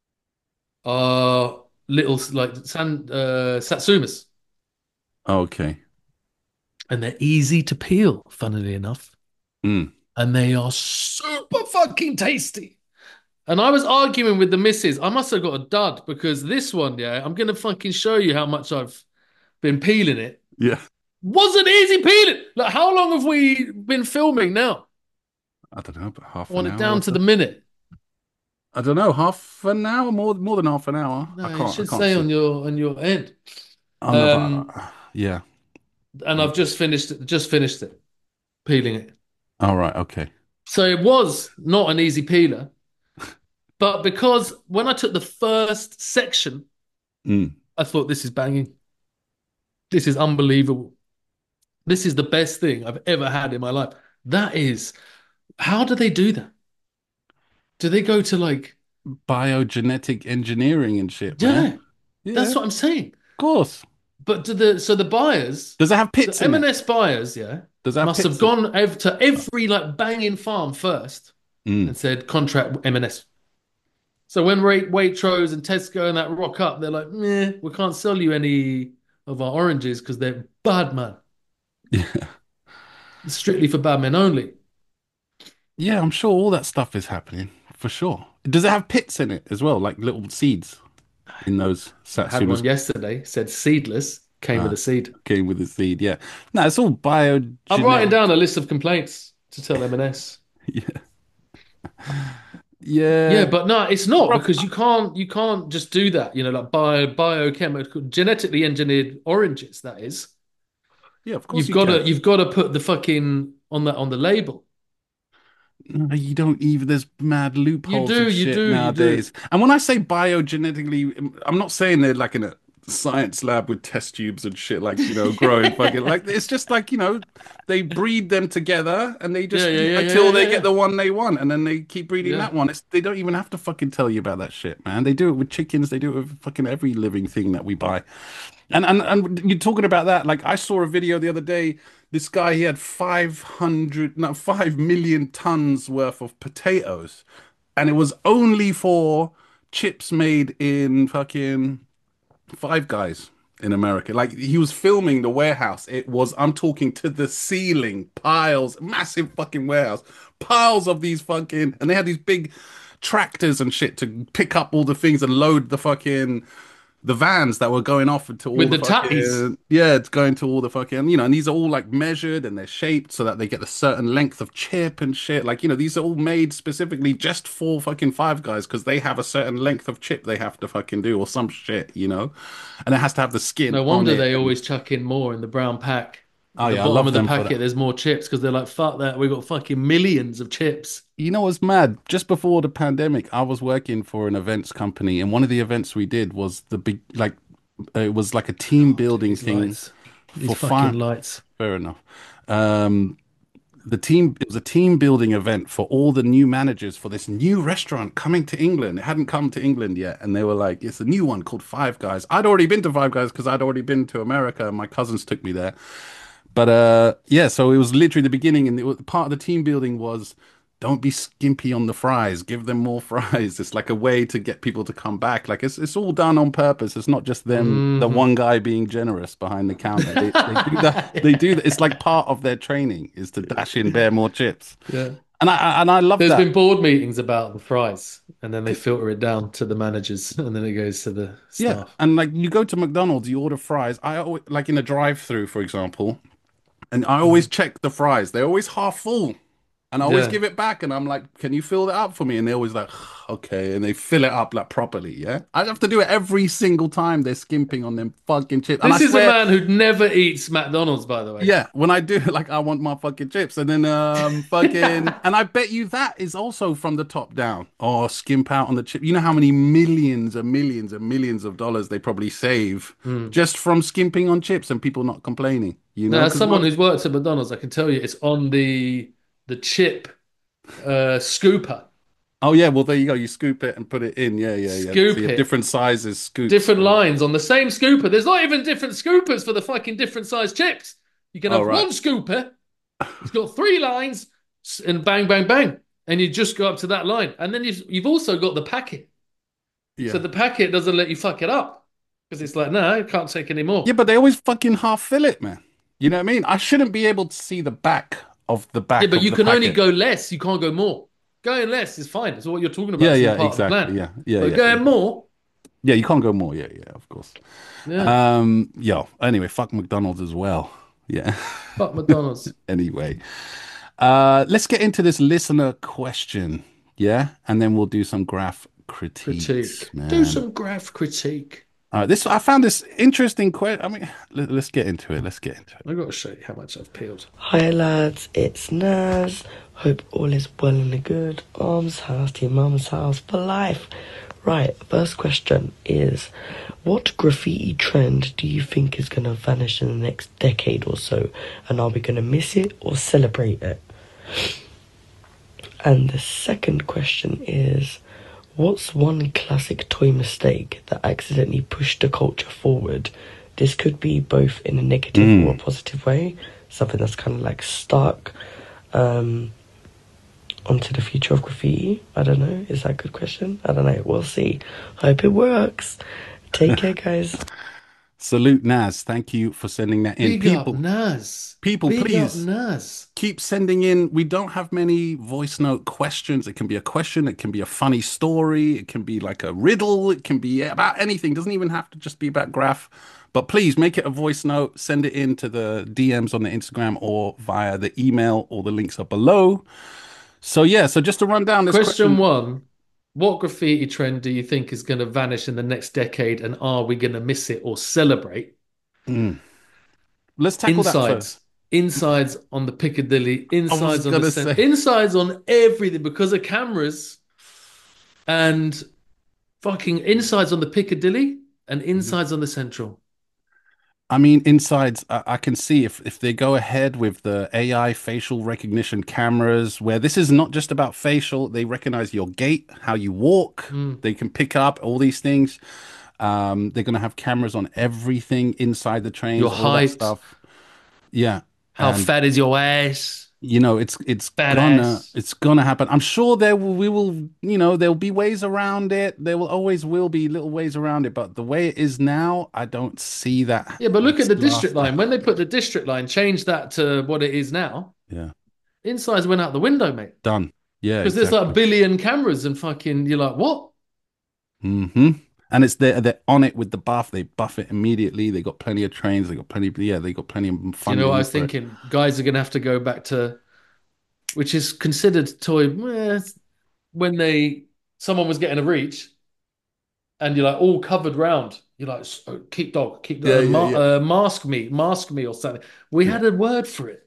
are little like Satsumas, Okay. and they're easy to peel, funnily enough, Mm. and they are super fucking tasty. And I was arguing with the missus. I must have got a dud because this one, yeah, I'm gonna fucking show you how much I've been peeling it. Yeah. Wasn't easy peeling. Like, how long have we been filming now? I don't know, but half I an want it hour or down to so. the minute. I don't know, half an hour, more than half an hour. No, I it can't. I should can't say see. on your end. Oh no, but Um, yeah. and I've just finished it, peeling it. All right. Okay. So it was not an easy peeler, but because when I took the first section, Mm. I thought this is banging. This is unbelievable. This is the best thing I've ever had in my life. That is, how do they do that? Do they go to like, Biogenetic engineering and shit, man. yeah, Yeah, that's of what I'm saying. course. But so the buyers, Does it have the pits in it? M&S buyers, yeah, Does it have must have pits in it? gone to every like banging farm first Mm. and said contract M&S. So when Waitrose and Tesco and that rock up, they're like, meh, we can't sell you any of our oranges because they're bad man. Yeah. It's strictly for bad men only. Yeah, I'm sure all that stuff is happening for sure. Does it have pits in it as well, like little seeds in those I had satsumas? one yesterday, said seedless, came with Ah, a seed. came with the seed. Yeah. No, it's all I'm writing biogenetic. down a list of complaints to tell M&S. Yeah. Yeah, Yeah. but no, it's not Bro, because you can't just do that. You know, like biochemical, genetically engineered oranges. That is, yeah, of course you can. you've got to put the fucking on the label. No, you don't even, there's mad loopholes and You shit do, you do. nowadays. And when I say biogenetically, I'm not saying they're like in a science lab with test tubes and shit, like, growing fucking, like, it's just like, they breed them together and they Yeah, just, yeah, yeah, yeah, until yeah, they yeah, get yeah. the one they want and then they keep breeding Yeah. that one. They don't even have to fucking tell you about that shit, man. They do it with chickens, they do it with fucking every living thing that we buy. And you're talking about that. Like I saw a video the other day. This guy, he had 5 million tons worth of potatoes, and it was only for chips made in fucking Five Guys in America. Like he was filming the warehouse. I'm talking to the ceiling, piles, massive fucking warehouse, piles of these fucking, and they had these big tractors and shit to pick up all the things and load the vans that were going off to all With the the tatties. fucking, yeah, it's going to all the fucking, and these are all like measured and they're shaped so that they get a certain length of chip and shit. Like, these are all made specifically just for fucking Five Guys because they have a certain length of chip they have to fucking do or some shit. And it has to have the skin No on wonder it. they always chuck in more in the brown pack. Oh At the yeah, I bottom love of the them for packet, that. there's more chips because they're like, fuck that. We got fucking millions of chips. You know what's mad? Just before the pandemic, I was working for an events company, and one of the events we did was the big, like, it was like a team building These thing lights. These for fucking fire. lights. Fair enough. It was a team building event for all the new managers for this new restaurant coming to England. It hadn't come to England yet, and they were like, it's a new one called Five Guys. I'd already been to Five Guys because I'd already been to America, and my cousins took me there. But yeah, so it was literally the beginning, and part of the team building was don't be skimpy on the fries, give them more fries. It's like a way to get people to come back. Like it's all done on purpose. It's not just them, the Hmm. one guy being generous behind the counter. They do that. They do that. It's like part of their training is to dash in bare more chips. Yeah. And I love There's that. been board meetings about the fries, and then they filter it down to the managers, and then it goes to the Yeah, staff. and like you go to McDonald's, you order fries. I always, like in a drive-through, for example. And I always check the fries. They're always half full. And I always Yeah. give it back. And I'm like, can you fill that up for me? And they're always like, okay. And they fill it up like properly. Yeah. I have to do it every single time they're skimping on them fucking chips. And I This is a swear, man who never eats McDonald's, by the way. yeah, when I do it, like I want my fucking chips. And then fucking, and I bet you that is also from the top down. Oh, skimp out on the chip. You know how many millions and millions and millions of dollars they probably save just from skimping on chips and people not complaining, Now, as Because someone who's worked at McDonald's, I can tell you it's on the chip scooper. Oh yeah, well there you go. You scoop it and put it in. Yeah, yeah, yeah. So Scoop you have it. different sizes, scoops. Different lines on the same scooper. There's not even different scoopers for the fucking different size chips. You can All have right. one scooper. It's got three lines, and bang, bang, bang, and you just go up to that line, and then you've also got the packet. So Yeah. the packet doesn't let you fuck it up because it's like, no, I can't take any Yeah, more. but they always fucking half fill it, man. You know what I mean? I shouldn't be able to see the Yeah, back but of you the can only packet. go less. You can't go more. Going less is fine. That's what you're talking about. Yeah, It's all yeah, part of the exactly. plan. Yeah, yeah, But yeah, yeah. going more, Yeah, you can't go more. Yeah, yeah, of course. yeah, Yo, anyway, fuck McDonald's as well. Yeah. fuck McDonald's. Anyway, let's get into this listener question. Yeah, and then we'll do some graph critiques, Critique. Do man. some graph critique. All right, this I found this interesting question. I mean, let's get into it. Let's get into it. I've got to show you how much I've peeled. Hi lads, it's Naz. Hope all is well and the good. Arms house to your mum's house for life. Right, first question is, what graffiti trend do you think is going to vanish in the next decade or so? And are we going to miss it or celebrate it? And the second question is, what's one classic toy mistake that accidentally pushed the culture forward? This could be both in a negative or a positive way, something that's kind of like stuck onto the future of graffiti. I don't know. Is that a good question? I don't know. We'll see. Hope it works. Take care, guys. Salute Naz. Thank you for sending that in. Big up Naz. People, Big up please Naz. keep sending in. We don't have many voice note questions. It can be a question, it can be a funny story, it can be like a riddle, it can be about anything. It doesn't even have to just be about graph. But please make it a voice note, send it in to the DMs on the Instagram or via the email, or the links are below. So yeah, so just to run down this Question one. What graffiti trend do you think is going to vanish in the next decade, and are we going to miss it or celebrate? Let's tackle that Insides. first. Insides on the Piccadilly, insides on the gonna say. insides on everything because of cameras and fucking insides on the Piccadilly and insides on the Central. I mean, insides, I can see if they go ahead with the AI facial recognition cameras, where this is not just about facial, they recognize your gait, how you walk, they can pick up all these things. They're going to have cameras on everything inside the trains, Your all that height. stuff. Yeah. How And, fat is your ass? you know, it's Fat gonna ass. it's gonna happen. I'm sure we will, you know, there'll be ways around it. There will always will be little ways around it, but the way it is now, I don't see that. Yeah, but look at the district last- line. When they put the district line, change that to what it is now. Yeah, Insides went out the window, mate. done. Yeah, Because there's like a exactly. billion cameras and fucking, you're like, what? And it's they're on it with the buff. They buff it immediately. They got plenty of trains. They got plenty. Yeah, they got plenty of You funding. know what I was for it. thinking? Guys are going to have to go back to, which is considered toy, when someone was getting a reach and you're like all covered round. You're like, keep dog, Yeah, yeah, yeah. mask me or something. We had a word for it.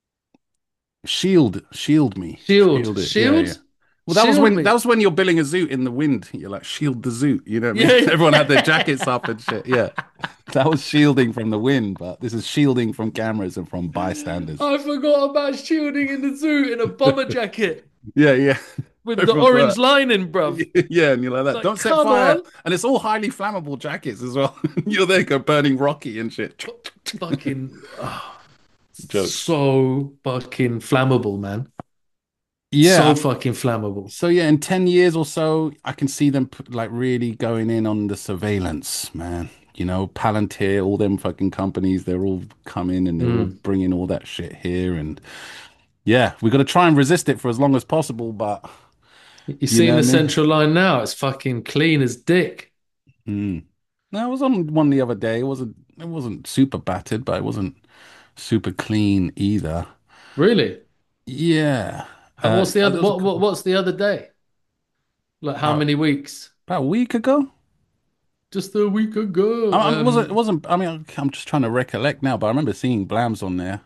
Shield me, Shield. it. Yeah, yeah. Well, Shield me. that was when you're billing a zoot in the wind. You're like, shield the zoot. You know what I mean? Yeah, yeah. Everyone had their jackets up and shit. Yeah, that was shielding from the wind, but this is shielding from cameras and from bystanders. I forgot about shielding in the zoo in a bomber jacket Yeah, yeah. with Go the from orange work. lining, bruv. Yeah, and you're like that. Like, Don't set come fire. on. And it's all highly flammable jackets as well. You're there, go burning Rocky and shit. Fucking Jokes. so fucking flammable, man. Yeah. So fucking flammable. So yeah, in 10 years or so, I can see them like really going in on the surveillance, man. You know, Palantir, all them fucking companies, they're all coming and they're all bringing all that shit here. And yeah, we got to try and resist it for as long as possible. But You see know the what I mean? central line now? It's fucking clean as dick. No, I was on one the other day. It wasn't super battered, but it wasn't super clean either. Really? Yeah. And what's the other? there was a What's the other day? Like how About- many weeks? about a week ago. Just a week ago. It wasn't. I mean, I'm just trying to recollect now, but I remember seeing Blams on there.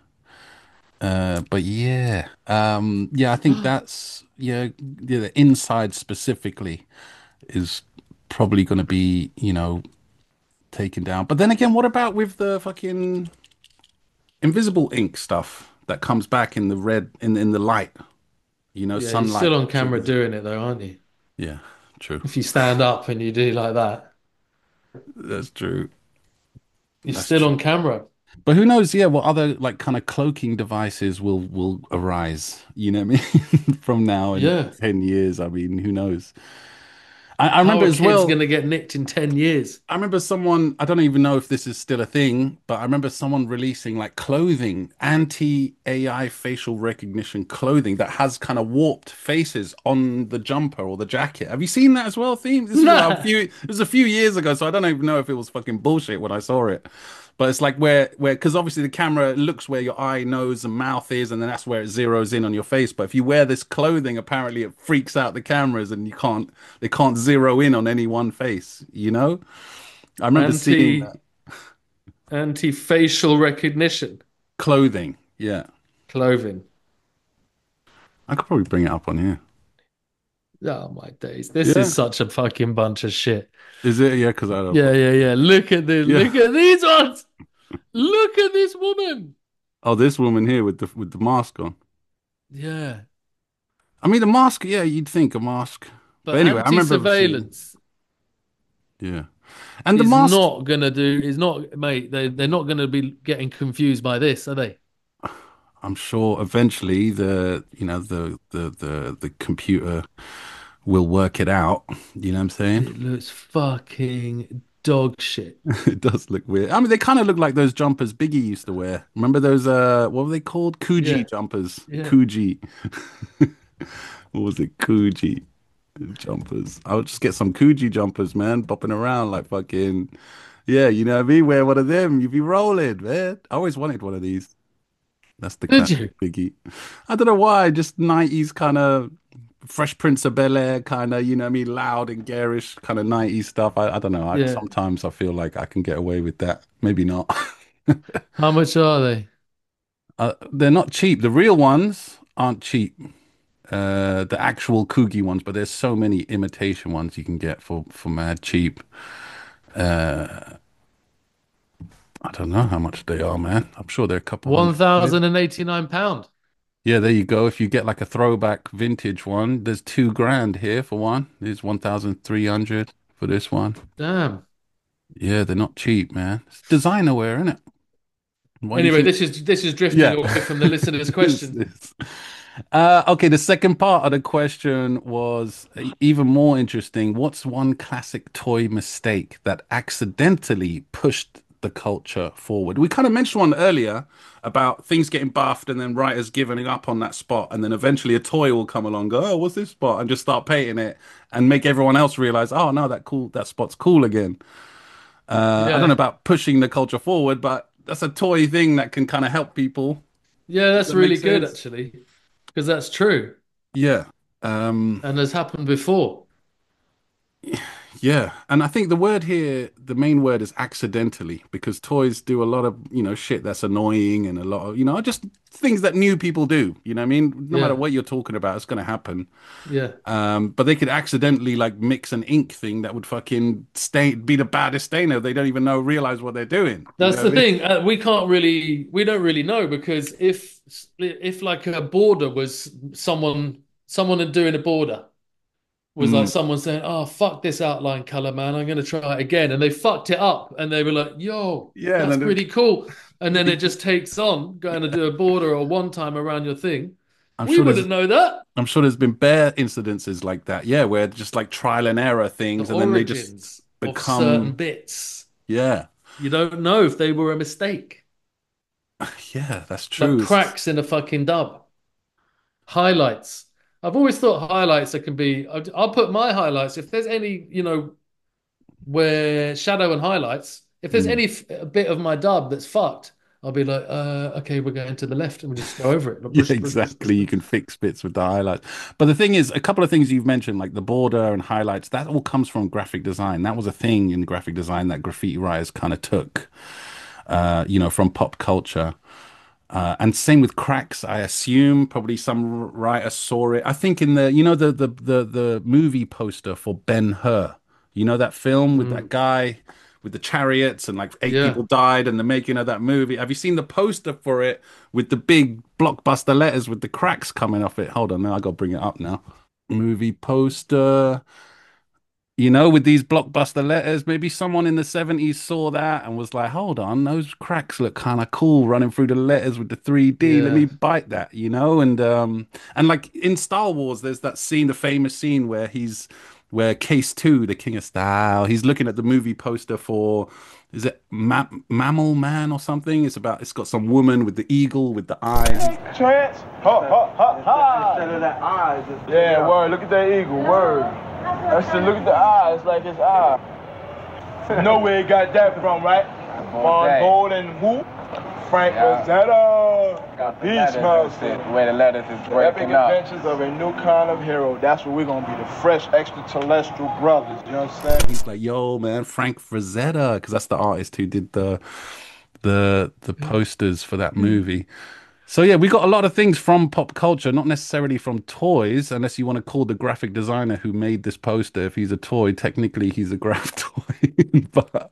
But yeah, yeah, I think that's yeah, the inside specifically is probably going to be, you know, taken down. But then again, what about with the fucking invisible ink stuff that comes back in the red in the light? You know, Yeah, you're sunlight. still on camera doing it though, aren't you? Yeah, true. If you stand up and you do like that, That's true. you're That's still true. on camera. But who knows, yeah, what other like kind of cloaking devices will arise, you know what I mean? From now in Yeah. 10 years. I mean, who knows? I How remember are as kids well. gonna get nicked in 10 years? I remember someone, I don't even know if this is still a thing, but I remember someone releasing like clothing, anti-AI facial recognition clothing that has kind of warped faces on the jumper or the jacket. Have you seen that as well, Theme? This was Nah. it was a few years ago, so I don't even know if it was fucking bullshit when I saw it. But it's like because obviously the camera looks where your eye, nose, and mouth is, and then that's where it zeroes in on your face. But if you wear this clothing, apparently it freaks out the cameras, and they can't zero in on any one face, you know? I remember seeing Anti that anti facial recognition clothing. Yeah, clothing. I could probably bring it up on here. Oh my days. This is Yeah, such a fucking bunch of shit. is it? Yeah, because I don't. Yeah, yeah, yeah. Yeah. Look at these ones. Look at this woman. Oh, this woman here with the mask on. Yeah. I mean, the mask. Yeah, you'd think a mask. But But anyway, I remember seeing. anti-surveillance Yeah, and the is mask. not gonna do is not mate, they're not gonna be getting confused by this, are they? I'm sure eventually the computer will work it out. You know what I'm saying? It looks fucking dog shit. It does look weird. I mean, they kind of look like those jumpers Biggie used to wear. Remember those? What were they called? Yeah, Coogee jumpers. yeah. Coogee. What was it? Coogee jumpers. I would just get some Coogee jumpers, man, bopping around like fucking. Yeah, you know what I mean? Wear one of them. You'd be rolling, man. I always wanted one of these. That's the Did classic you? Biggie. I don't know why. Just 90s kind of Fresh Prince of Bel-Air kind of, you know what I mean? Loud and garish kind of 90s stuff. I don't know. Yeah. Sometimes I feel like I can get away with that. Maybe not. How much are they? They're not cheap. The real ones aren't cheap. The actual Coogie ones, but there's so many imitation ones you can get for mad cheap. Uh, I don't know how much they are, man. I'm sure they're a couple hundred quid. £1,089. Yeah, there you go. If you get like a throwback vintage one, there's 2 grand here for one. There's 1,300 for this one. Damn. Yeah, they're not cheap, man. It's designer wear, isn't it? Why do you Anyway, think? this is drifting Yeah. away from the listener's It's- question. it's- okay, the second part of the question was even more interesting. What's one classic toy mistake that accidentally pushed the culture forward? We kind of mentioned one earlier about things getting buffed and then writers giving up on that spot, and then eventually a toy will come along, go, oh, what's this spot? And just start painting it and make everyone else realize, oh no, that spot's cool again. I don't know Yeah. about pushing the culture forward, but that's a toy thing that can kind of help people. Yeah, Does that's that make really good sense? actually, because that's true Yeah. Um, and has happened before. yeah. And I think the word here, the main word is accidentally, because toys do a lot of, shit that's annoying and a lot of, just things that new people do. You know what I mean? No matter Yeah. what you're talking about, it's going to happen. Yeah. But they could accidentally like mix an ink thing that would fucking be the baddest stainer. They don't even realize what they're doing. You That's know the what I mean? thing. We don't really know because if like a border was someone doing a border was like Mm. someone saying, "Oh fuck this outline color, man, I'm gonna try it again," and they fucked it up, and they were like, "Yo, Yeah. And that's then pretty cool," and then it just takes on going to do a border or one time around your thing. I'm We sure there's wouldn't know that. I'm sure there's been bare incidences like that. Yeah, where just like trial and error The things, and then they just origins of certain become bits. yeah. You don't know if they were a mistake. Yeah, that's Like true. cracks in a fucking dub. Highlights. I've always thought highlights that can be. I'll put my highlights if there's any, where shadow and highlights. If there's Mm. any a bit of my dub that's fucked, I'll be like, okay, we're going to the left, and we just go over it. Like, Yeah, brush, brush, brush, brush, exactly. You brush. can fix bits with the highlights. But the thing is, a couple of things you've mentioned, like the border and highlights, that all comes from graphic design. That was a thing in graphic design that graffiti writers kind of took, from pop culture. And same with cracks, I assume. Probably some writer saw it. I think in the movie poster for Ben-Hur. You know that film with that Mm, guy with the chariots and like 8 people yeah. died and the making of that movie. Have you seen the poster for it with the big blockbuster letters with the cracks coming off it? Hold on, now I gotta bring it up now. Movie poster. You know, with these blockbuster letters, maybe someone in the 70s saw that and was like, hold on, those cracks look kind of cool running through the letters with the 3D. Let me Yeah. bite that, you know? And like in Star Wars, there's that scene, the famous scene where Case 2, the King of Style, he's looking at the movie poster for, is it Mammal Man or something? It's got some woman with the eagle with the eyes. Trance. Ha ha ha ha. Instead of that eyes. Yeah, word. Look at that eagle. Word. I said, look at the eyes like his eye. Know where he got that from, right? Von Gold and who? Frank Rosetta. Beachmaster. The way the letters is The breaking epic up. adventures of a new kind of hero. That's what we're gonna be, the fresh extraterrestrial brothers. You understand? He's like, yo, man, Frank Frazetta, because that's the artist who did the posters for that movie. So yeah, we got a lot of things from pop culture, not necessarily from toys, unless you want to call the graphic designer who made this poster. If he's a toy, technically he's a graph toy. But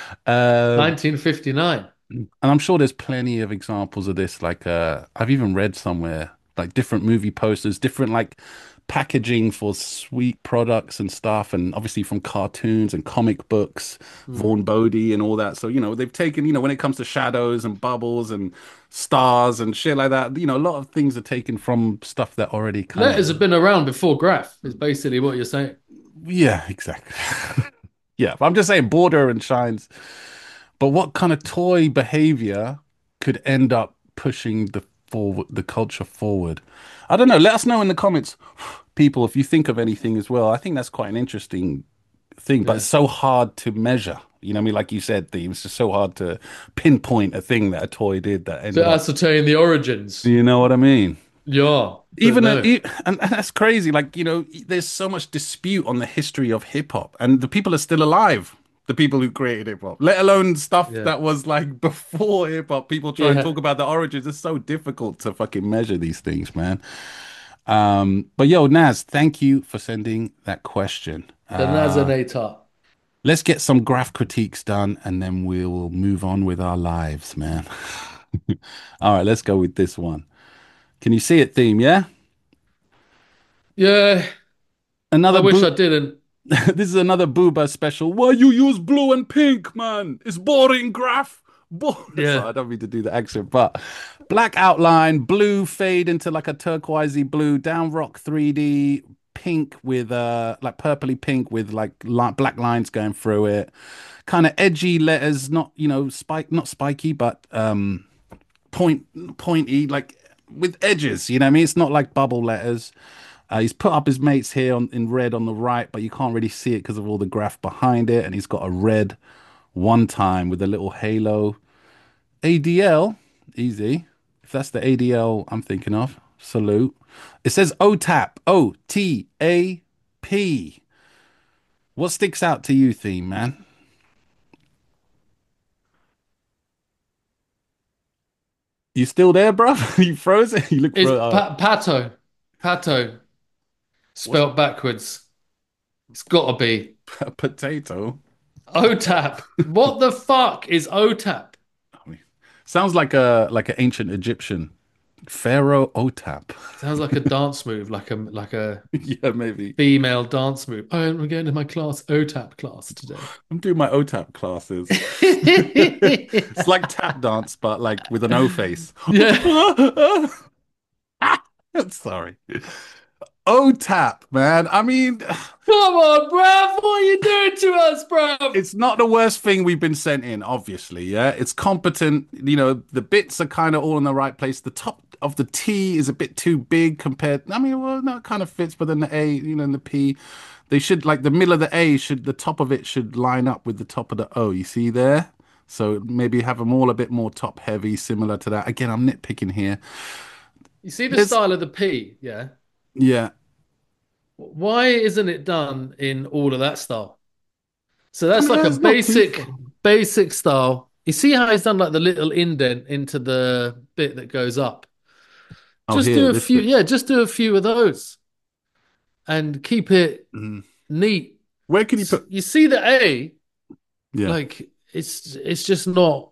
1959. and I'm sure there's plenty of examples of this. Like I've even read somewhere like different movie posters, different like packaging for sweet products and stuff, and obviously from cartoons and comic books, Vaughn Bodie and all that. So, you know, they've taken, you know, when it comes to shadows and bubbles and stars and shit like that, you know, a lot of things are taken from stuff that already kind Letters have been around before graph, is basically what you're saying. yeah, exactly. Yeah, but I'm just saying border and shines. But what kind of toy behavior could end up pushing the culture forward? I don't know. Let us know in the comments, people, if you think of anything as well. I think that's quite an interesting thing, but it's so hard to measure. You know what I mean? Like you said, Steve, it's just so hard to pinpoint a thing that a toy did that ended To up. ascertain the origins. You know what I mean? Yeah. Even no. and that's crazy. Like, you know, there's so much dispute on the history of hip hop, and the people are still alive. The people who created hip hop, let alone stuff Yeah. that was like before hip hop. People try and Yeah. talk about the origins. It's so difficult to fucking measure these things, man. But yo, Naz, thank you for sending that question. The Nazanator. Let's get some graph critiques done, and then we'll move on with our lives, man. All right, let's go with this one. Can you see it, theme? Yeah. Yeah. Another I wish boo- I didn't. This is another Booba special. Why you use blue and pink, man? It's boring graph. Yeah. Sorry, I don't mean to do the accent, but black outline, blue fade into like a turquoisey blue, down rock 3D, pink with like purpley pink with like black lines going through it. Kind of edgy letters, not, you know, not spiky, but pointy, like with edges, you know what I mean? It's not like bubble letters. He's put up his mates here in red on the right, but you can't really see it because of all the graph behind it. And he's got a red one time with a little halo. ADL, easy. If that's the ADL I'm thinking of, salute. It says OTAP, OTAP. What sticks out to you, theme, man? You still there, bro? You frozen? You look It's frozen. Pato. Pato. Spelt backwards. It's got to be. Potato. OTAP. What the fuck is OTAP? Sounds like an ancient Egyptian. Pharaoh Otap. Sounds like a dance move, like a Yeah, maybe. female dance move. Oh, I'm going to my class, OTAP class today. I'm doing my OTAP classes. It's like tap dance, but like with an O face. Yeah. Sorry. OTAP, man. I mean, Come on, bruv. What are you doing to us, bruv? it's not the worst thing we've been sent in, obviously. Yeah, it's competent. You know, the bits are kind of all in the right place. The top of the T is a bit too big compared. I mean, well, no, it kind of fits, but then the A, you know, and the P, they should like the middle of the A should the top of it should line up with the top of the O. You see there? So maybe have them all a bit more top heavy, similar to that. Again, I'm nitpicking here. You see the style of the P, yeah? Yeah. Why isn't it done in all of that style? So that's like a it's not too basic style. You see how he's done like the little indent into the bit that goes up? Oh, Just here, do a this few, bit. yeah, just do a few of those and keep it neat. Where can you put? You see the A, Yeah. like it's just not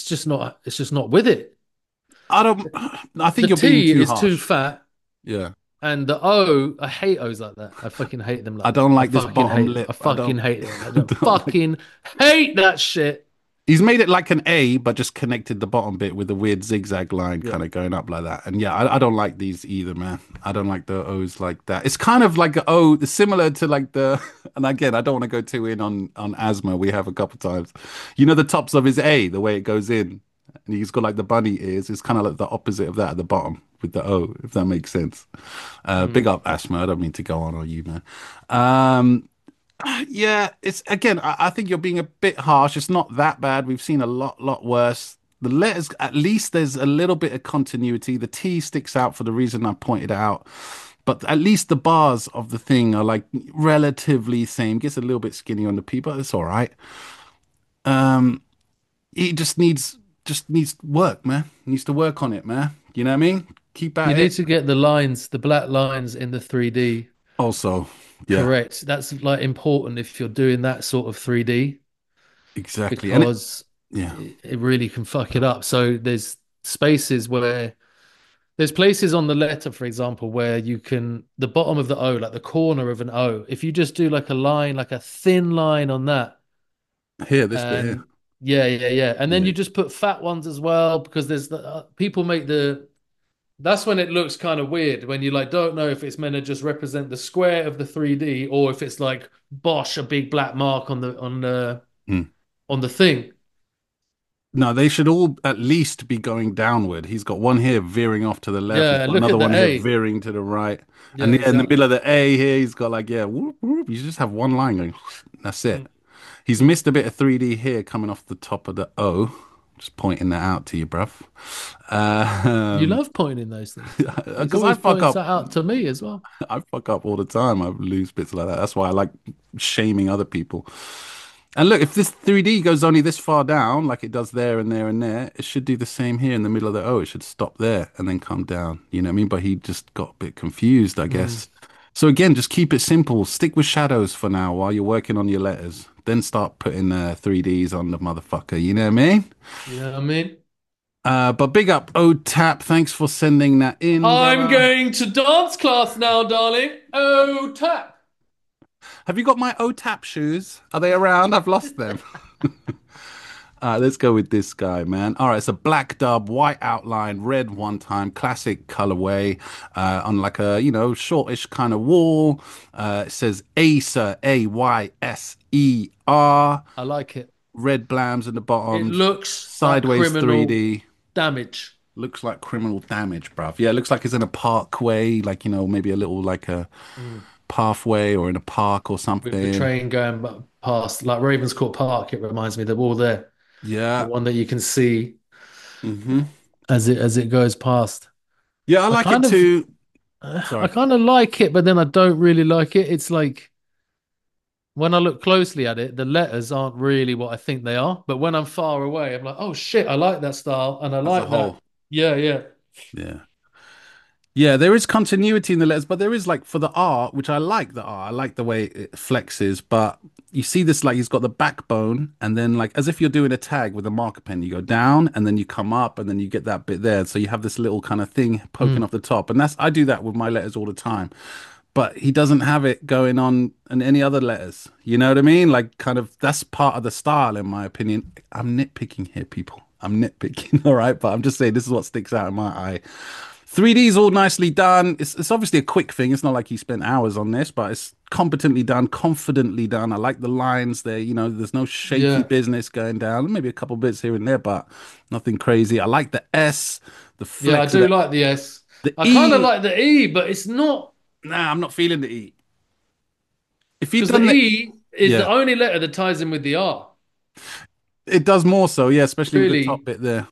with it. I think The you're being T too is harsh. too fat. Yeah. And the O, I hate O's like that. I fucking hate them I like that. don't I like this fucking bottom hate it. I lip. I fucking don't, hate it. I I don't don't like. fucking hate that shit. He's made it like an A, but just connected the bottom bit with a weird zigzag line Yeah. kind of going up like that. And yeah, I don't like these either, man. I don't like the O's like that. It's kind of like a O, similar to like the, and again, I don't want to go too in on asthma. We have a couple times. You know, the tops of his A, the way it goes in, and he's got like the bunny ears. It's kind of like the opposite of that at the bottom with the O, if that makes sense. Big Mm. up asthma. I don't mean to go on you, man. Um, yeah, it's again, I think you're being a bit harsh. It's not that bad. We've seen a lot worse. The letters, at least there's a little bit of continuity. The T sticks out for the reason I pointed out, but at least the bars of the thing are like relatively same. Gets a little bit skinny on the P, but it's all right. Um, he just needs work, man. He needs to work on it, man. You know what I mean? Keep You at need it. to get the lines, the black lines in the 3D Also, yeah, correct. That's like important if you're doing that sort of 3D exactly. And because yeah, it really can fuck it up. So there's spaces where there's places on the letter, for example, where you can the bottom of the O, like the corner of an O, if you just do like a line, like a thin line on that, here, this bit here. and yeah, and then Yeah. you just put fat ones as well because there's the people make the that's when it looks kind of weird when you like don't know if it's meant to just represent the square of the 3D or if it's like bosh a big black mark Mm. on the thing. No, they should all at least be going downward. He's got one here veering off to the left. He's Yeah, got look another at one the here A. veering to the right. Yeah, And yeah, in the middle exactly. of the A here, he's got like, yeah, whoop, whoop. You just have one line going. That's it. Mm. He's missed a bit of 3D here coming off the top of the O. Just pointing that out to you, bruv. You Um, love pointing those things. He's because I always fuck points up. that out to me as well. I fuck up all the time. I lose bits like that. That's why I like shaming other people. And look, if this 3D goes only this far down, like it does there and there and there, it should do the same here in the middle of the O. It should stop there and then come down. You know what I mean? But he just got a bit confused, I Mm. guess. So again, just keep it simple. Stick with shadows for now while you're working on your letters. Then start putting 3Ds on the motherfucker. You know what I mean? You know what I mean? But big up OTAP. Thanks for sending that in, I'm brother. going to dance class now, darling. Oh, tap. Have you got my OTAP shoes? Are they around? I've lost them. Let's go with this guy, man. All right, it's a black dub, white outline, red one time, classic colorway, on like a, shortish kind of wall. It says Acer, Ayser. I like it. Red blams in the It bottoms, looks like sideways criminal 3D. damage Looks like criminal damage, bruv. Yeah, it looks like it's in a parkway, like, maybe a little like a mm. pathway or in a park or with the something. train going past, like Ravenscourt Park. It reminds me the wall there, the Yeah. one that you can see Hmm. as it goes past. Yeah, I I like it kind of too. I Sorry. kind of like it, but then I don't really like it. It's like when I look closely at it, the letters aren't really what I think they are. But when I'm far away, I'm like, oh shit, I like that style and I As a like that. whole. Yeah. Yeah. Yeah, there is continuity in the letters, but there is like for the art, which I like the art. I like the way it flexes, but you see this like he's got the backbone, and then like as if you're doing a tag with a marker pen, you go down and then you come up and then you get that bit there. So you have this little kind of thing poking Mm. off the top. And I do that with my letters all the time. But he doesn't have it going on in any other letters. You know what I mean? Like kind of that's part of the style, in my opinion. I'm nitpicking here, people. I'm nitpicking, all right, but I'm just saying this is what sticks out in my eye. 3D is all nicely done. It's obviously a quick thing. It's not like he spent hours on this, but it's competently done, confidently done. I like the lines there. There's no shaky Yeah. business going down. Maybe a couple bits here and there, but nothing crazy. I like the S, the Yeah, I flex of do like the S. the I kind of E. like the E, but it's not Nah, I'm not feeling the E. If he'd because the done the E is the yeah, only letter that ties in with the R. it does more so. Yeah, especially with the top Really. bit there.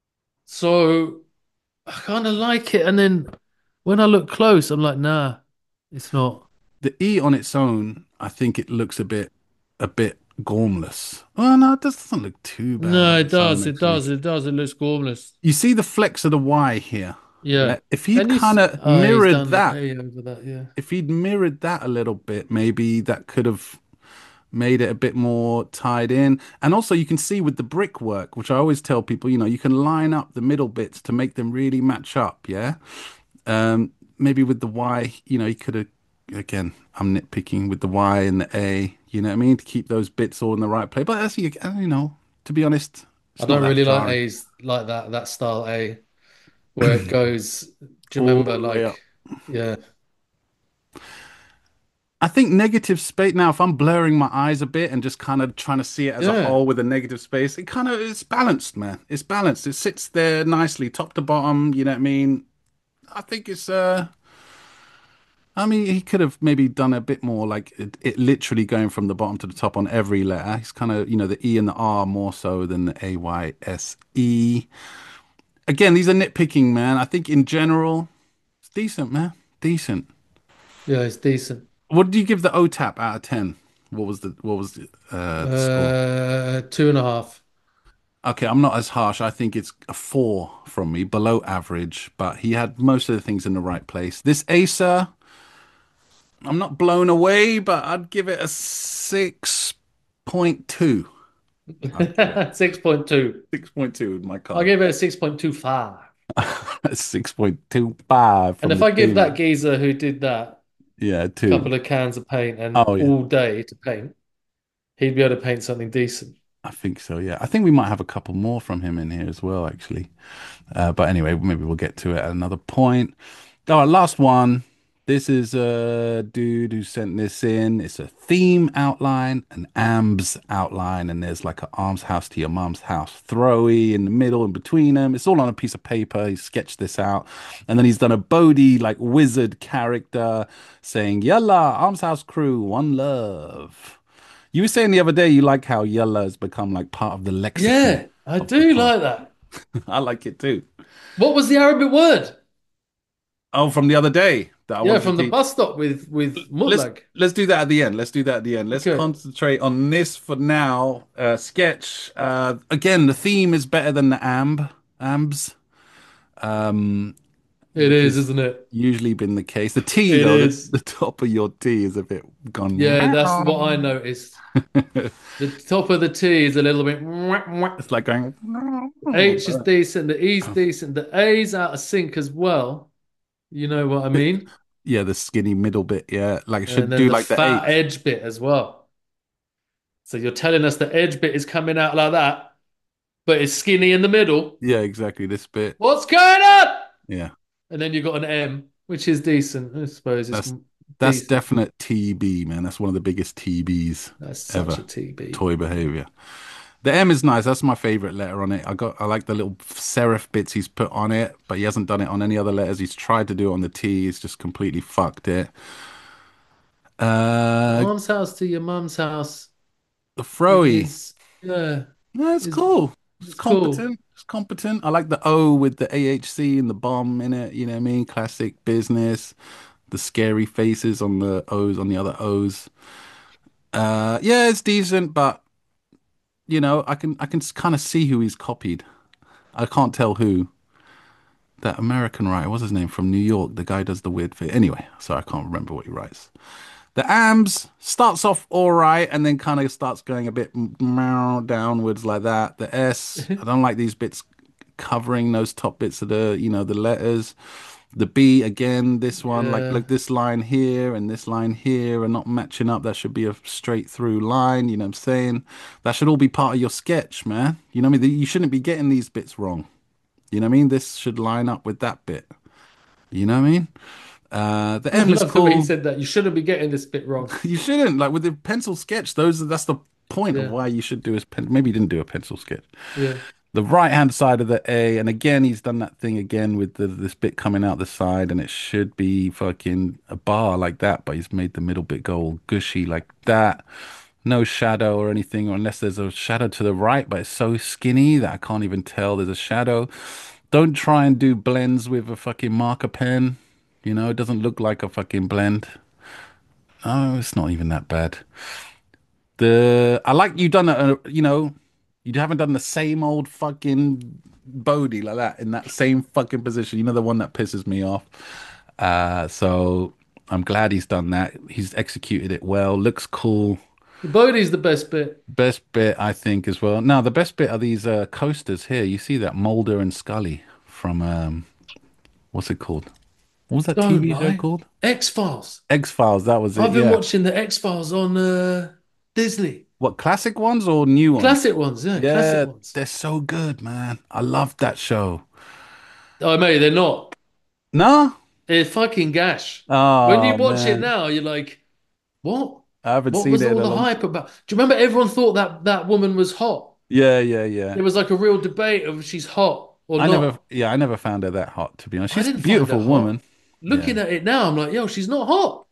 So I kind of like it. And then when I look close, I'm like, nah, it's not. The E on its own, I think it looks a bit gormless. Oh no, it doesn't look too bad No, on it its own does. It actually. does. It does. It looks gormless. You see the flex of the Y here. Yeah. Yeah? If he'd And kind of he's mirrored done the that, A over that. Yeah. if he'd mirrored that a little bit, maybe that could have made it a bit more tied in. And also you can see with the brickwork, which I always tell people, you can line up the middle bits to make them really match up, yeah? maybe with the Y, he could have, again, I'm nitpicking with the Y and the A, you know what I mean? To keep those bits all in the right place. But actually, to be honest, I it's not don't that really like jarring. A's like that style A where it goes. Do you All remember the way up. yeah. I think negative space. Now, if I'm blurring my eyes a bit and just kind of trying to see it as a Yeah. whole with a negative space, it's balanced, man. It's balanced. It sits there nicely, top to bottom. You know what I mean? I think I mean, he could have maybe done a bit more, like it literally going from the bottom to the top on every letter. He's kind of, the E and the R more so than the AYSE. Again, these are nitpicking, man. I think in general, it's decent, man. Decent. Yeah, it's decent. What do you give the OTAP out of 10? What was the score? 2.5. Okay, I'm not as harsh. I think it's a 4 from me, below average, but he had most of the things in the right place. This Acer, I'm not blown away, but I'd give it a 6.2. I'd give it 6.2. 6.2 with my I'll card. give it a 6.25. 6.25 And from if the I give team. that geezer who did that Yeah, a 2. couple of cans of paint and Oh, yeah. all day to paint, he'd be able to paint something decent. I think so, yeah. I think we might have a couple more from him in here as well, actually. But anyway, maybe we'll get to it at another point. All right, last one. This is a dude who sent this in. It's a theme outline, an AMBS outline, and there's like an arms house to your mom's house throwy in the middle and between them. It's all on a piece of paper. He sketched this out. And then he's done a Bodhi like wizard character saying, Yalla, arms house crew, one love. You were saying the other day you like how Yalla has become like part of the lexicon Yeah, I of the do club. like that. I like it too. What was the Arabic word? Oh, from the other day that I Yeah, wanted to from the teach. bus stop with Let's Mutlag. let's do that at the end. Let's do that at the end. Let's Okay. concentrate on this for now. Sketch. Again, the theme is better than the ambs, um, It which is, has isn't it? usually been the case. The T It though, is. the top of your T is a bit gone. Yeah, that's what I noticed. The top of the T is a little bit. It's like going. H is decent. The E's decent. The A's out of sync as well. You know what I mean? Yeah, the skinny middle bit. Yeah, like it And should then do the like the fat H. edge bit as well. So you're telling us the edge bit is coming out like that, but it's skinny in the middle. Yeah, exactly. This bit. What's going on? Yeah, And then you've got an M, which is decent. I suppose it's that's decent. definite TB, man. That's one of the biggest TBs That's such ever. a TB. Toy behavior. The M is nice. That's my favorite letter on it. I like the little serif bits he's put on it, but he hasn't done it on any other letters. He's tried to do it on the T. He's just completely fucked it. Uh, Mom's house to your mum's house the Froey. is yeah, That's is cool. It's it's cool. competent. It's competent. I like the O with the AHC and the bomb in it. You know what I mean? Classic business. The scary faces on the O's on the other O's. Yeah, it's decent, but I can kind of see who he's copied. I can't tell who. That American writer, what's his name from New York? The guy does the weird thing. Anyway, sorry, I can't remember what he writes. The AMS starts off all right and then kind of starts going a bit downwards like that. The S, I don't like these bits covering those top bits of the letters. The B again, this one, like Yeah. this line here and this line here are not matching up. That should be a straight through line, you know what I'm saying? That should all be part of your sketch, man. You know what I mean? You shouldn't be getting these bits wrong. You know what I mean? This should line up with that bit. You know what I mean? The I M is love the way he cool. said that. You shouldn't be getting this bit wrong. You shouldn't. Like with the pencil sketch, that's the point of Yeah, why you should do his pen. Maybe he didn't do a pencil sketch. yeah. The right hand side of the A, and again he's done that thing again with this bit coming out the side, and it should be fucking a bar like that, but he's made the middle bit go all gushy like that. No shadow or anything, or unless there's a shadow to the right, but it's so skinny that I can't even tell there's a shadow. Don't try and do blends with a fucking marker pen. It doesn't look like a fucking blend. Oh, it's not even that bad. I like you done you haven't done the same old fucking Bodhi like that in that same fucking position. The one that pisses me off. So I'm glad he's done that. He's executed it well. Looks cool. The Bodhi's the best bit. Best bit, I think, as well. Now, the best bit are these coasters here. You see that Mulder and Scully from what's it called? What was that Don't TV show lie. called? X-Files. X-Files, that was it, I've been yeah. watching the X-Files on Disney. What, classic ones or new ones? Classic ones, yeah, classic Yeah, ones. they're so good, man. I love that show. Oh, mate, they're not. No? They're fucking gash. When you Oh, watch it man. now, you're like, what? I haven't What seen was it in all a the long hype about? Do you remember everyone thought that that woman was hot? Yeah, yeah, yeah. There was like a real debate of if she's hot or I not. never found her that hot, to be honest. I She's a didn't find her beautiful hot. woman. Yeah. Looking at it now, I'm like, yo, she's not hot.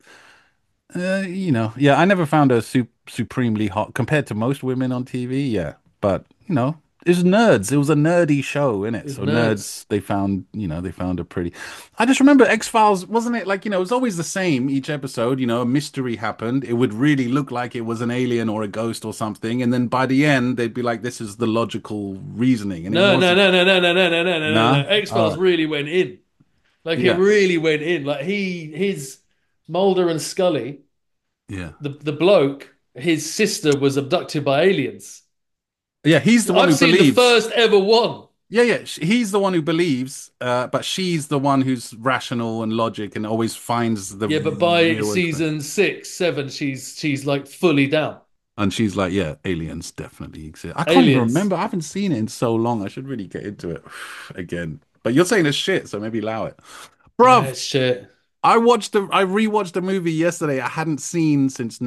Yeah, I never found her supremely hot compared to most women on TV. Yeah, but it was nerds. It was a nerdy show, innit? It's So nerds. nerds, they found her pretty. I just remember X-Files, wasn't it? Like, it was always the same each episode. A mystery happened. It would really look like it was an alien or a ghost or something, and then by the end, they'd be like, "This is the logical reasoning," and it No, no, wasn't. no, no, no, no, no, no, no, no, no. Nah. no. X-Files Oh, really went in. Like it yeah, really went in. Like his Mulder and Scully, yeah, the bloke, his sister was abducted by aliens. yeah. He's the one I've who seen the believes. first ever one. Yeah, yeah. He's the one who believes, but she's the one who's rational and logic and always finds the Yeah, but by real explanation. season 6, 7, she's like fully down. And she's like, yeah, aliens definitely exist. I can't even Aliens. remember. I haven't seen it in so long. I should really get into it again. But you're saying it's shit, so maybe allow it. Yeah, Bruv, it's shit. I rewatched a movie yesterday I hadn't seen since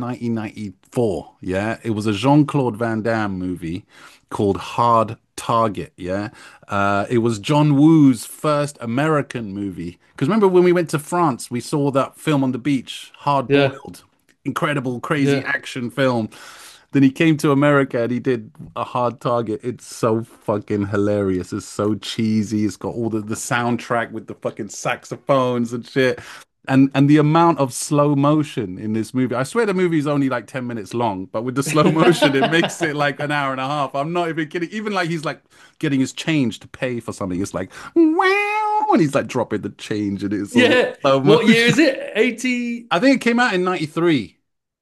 1994. Yeah, it was a Jean-Claude Van Damme movie called Hard Target. Yeah, it was John Woo's first American movie. Because remember when we went to France, we saw that film on the beach, Hard Yeah, Boiled, incredible, crazy yeah. action film. Then he came to America and he did a Hard Target. It's so fucking hilarious. It's so cheesy. It's got all the soundtrack with the fucking saxophones and shit. And the amount of slow motion in this movie. I swear the movie is only like 10 minutes long, but with the slow motion, it makes it like an hour and a half. I'm not even kidding. Even like he's like getting his change to pay for something. It's like, wow, and he's like dropping the change and it's all Yeah. slow What year motion. is it? 80, I think it came out in 93.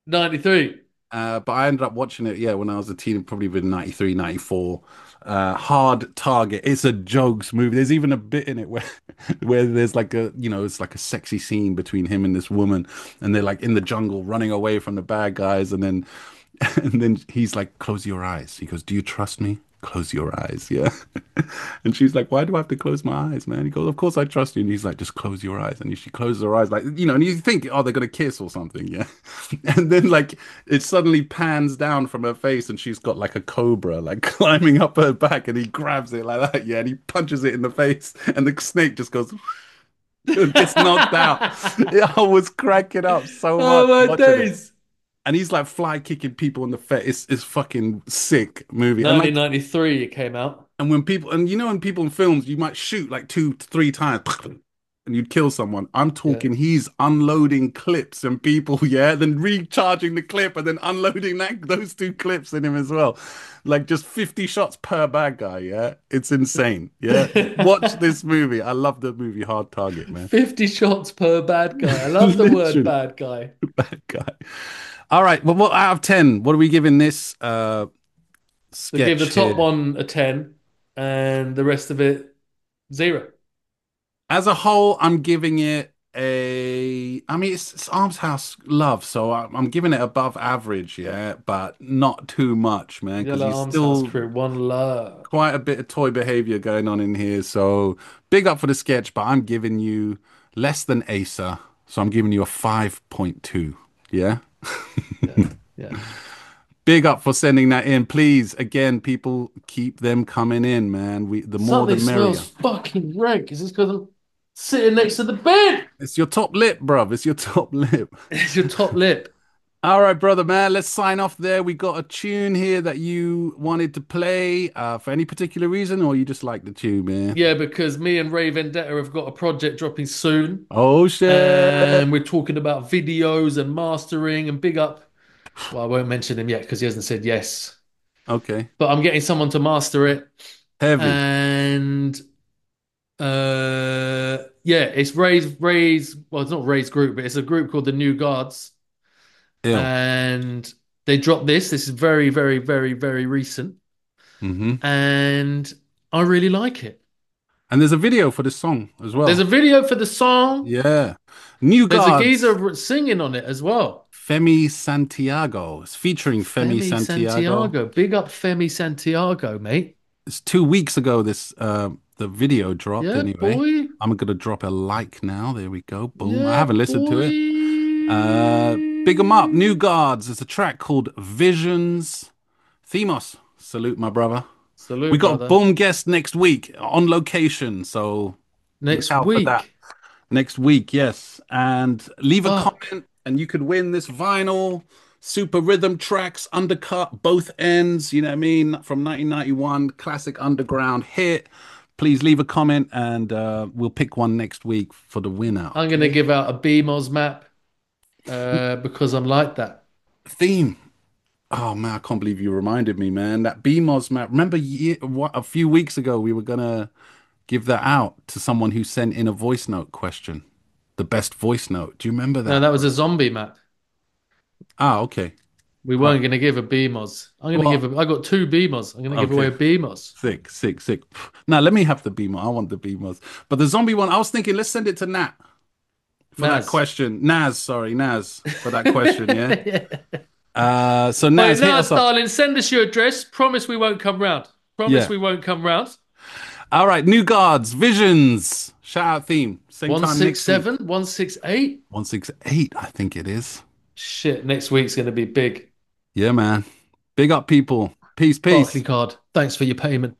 93. But I ended up watching it, yeah, when I was a teen, probably been 93, 94. Hard Target. It's a jokes movie. There's even a bit in it where where there's like it's like a sexy scene between him and this woman, and they're like in the jungle running away from the bad guys, and then and then he's like, close your eyes. He goes, do you trust me? Close your eyes, yeah. And she's like, why do I have to close my eyes, man? He goes, of course I trust you. And he's like, just close your eyes. And she closes her eyes, like, and you think, oh, they're gonna kiss or something, yeah. And then like it suddenly pans down from her face and she's got like a cobra like climbing up her back and he grabs it like that, yeah, and he punches it in the face and the snake just goes and gets knocked out. Yeah, I was cracking up so Oh much my watching it. days. And he's like fly kicking people in the face. It's fucking sick movie. And like 1993 it came out. and when people and when people in films you might shoot like 2 3 times and you'd kill someone. I'm Yeah. talking he's unloading clips and people, yeah, then recharging the clip and then unloading those 2 clips in him as well. Like just 50 shots per bad guy, yeah. It's insane. Yeah. Watch this movie. I love the movie Hard Target, man. 50 shots per bad guy. I love the word Literally, bad guy. bad guy. All right. Well, what out of 10? What are we giving this So give the sketch top here? one a 10 and the rest of it 0. As a whole, I'm giving it I mean, it's Arms House Love, so I'm giving it above average, yeah, but not too much, man, because Yellow he's Arms House still Crew, one love. quite a bit of toy behavior going on in here. So big up for the sketch, but I'm giving you less than Acer, so I'm giving you a 5.2. Yeah. Yeah, yeah. Big up for sending that in. Please, again, people keep them coming in, man. The more the Something merrier. smells fucking rank. Is this because I'm sitting next to the bed? It's your top lip, bruv. It's your top lip. It's your top lip. All right, brother, man. Let's sign off there. We got a tune here that you wanted to play for any particular reason, or you just like the tune, man? Yeah, because me and Ray Vendetta have got a project dropping soon. Oh, shit. And we're talking about videos and mastering and big up. Well, I won't mention him yet because he hasn't said yes. Okay. But I'm getting someone to master it. Heavy. And yeah, it's Ray's well, it's not Ray's group, but it's a group called the New Guards. Ill. And they dropped this. This is very, very, very, very recent. Mm-hmm. And I really like it. And there's a video for this song as well. There's a video for the song. Yeah. New There's Guards. a geezer singing on it as well. Femi Santiago. It's featuring Femi Santiago. Big up Femi Santiago, mate. It's 2 weeks ago the video dropped anyway. Boy. I'm going to drop a like now. There we go. Boom. Yeah, I haven't listened to it. Big 'em up. New Guards. There's a track called Visions. Themos. Salute, my brother. Salute, we got brother. a boom guest next week on location. So next look out week. for that. Next week, yes. And leave a comment and you could win this vinyl Super Rhythm Tracks Undercut, both ends, you know what I mean? From 1991, classic underground hit. Please leave a comment and we'll pick one next week for the winner. I'm going to give out a BMOS map because I'm like that. Theme. Oh, man, I can't believe you reminded me, man. That BMOS map. Remember a few weeks ago, we were going to give that out to someone who sent in a voice note question. The best voice note. Do you remember that? No, that was a zombie map. Ah, okay. We weren't going to give a BMOS. I got 2 BMOS. I'm going to give away a BMOS. Sick. Now, let me have the BMOS. I want the BMOS. But the zombie one, I was thinking, let's send it to Nat for that question. Naz, for that question, yeah? So Naz, hit us up. Darling, send us your address. Promise we won't come round. We won't come round. All right, New Guards, Visions. Shout out theme. Same 167, 168? 168, I think it is. Shit, next week's going to be big. Yeah, man. Big up, people. Peace. Barclay card. Thanks for your payment.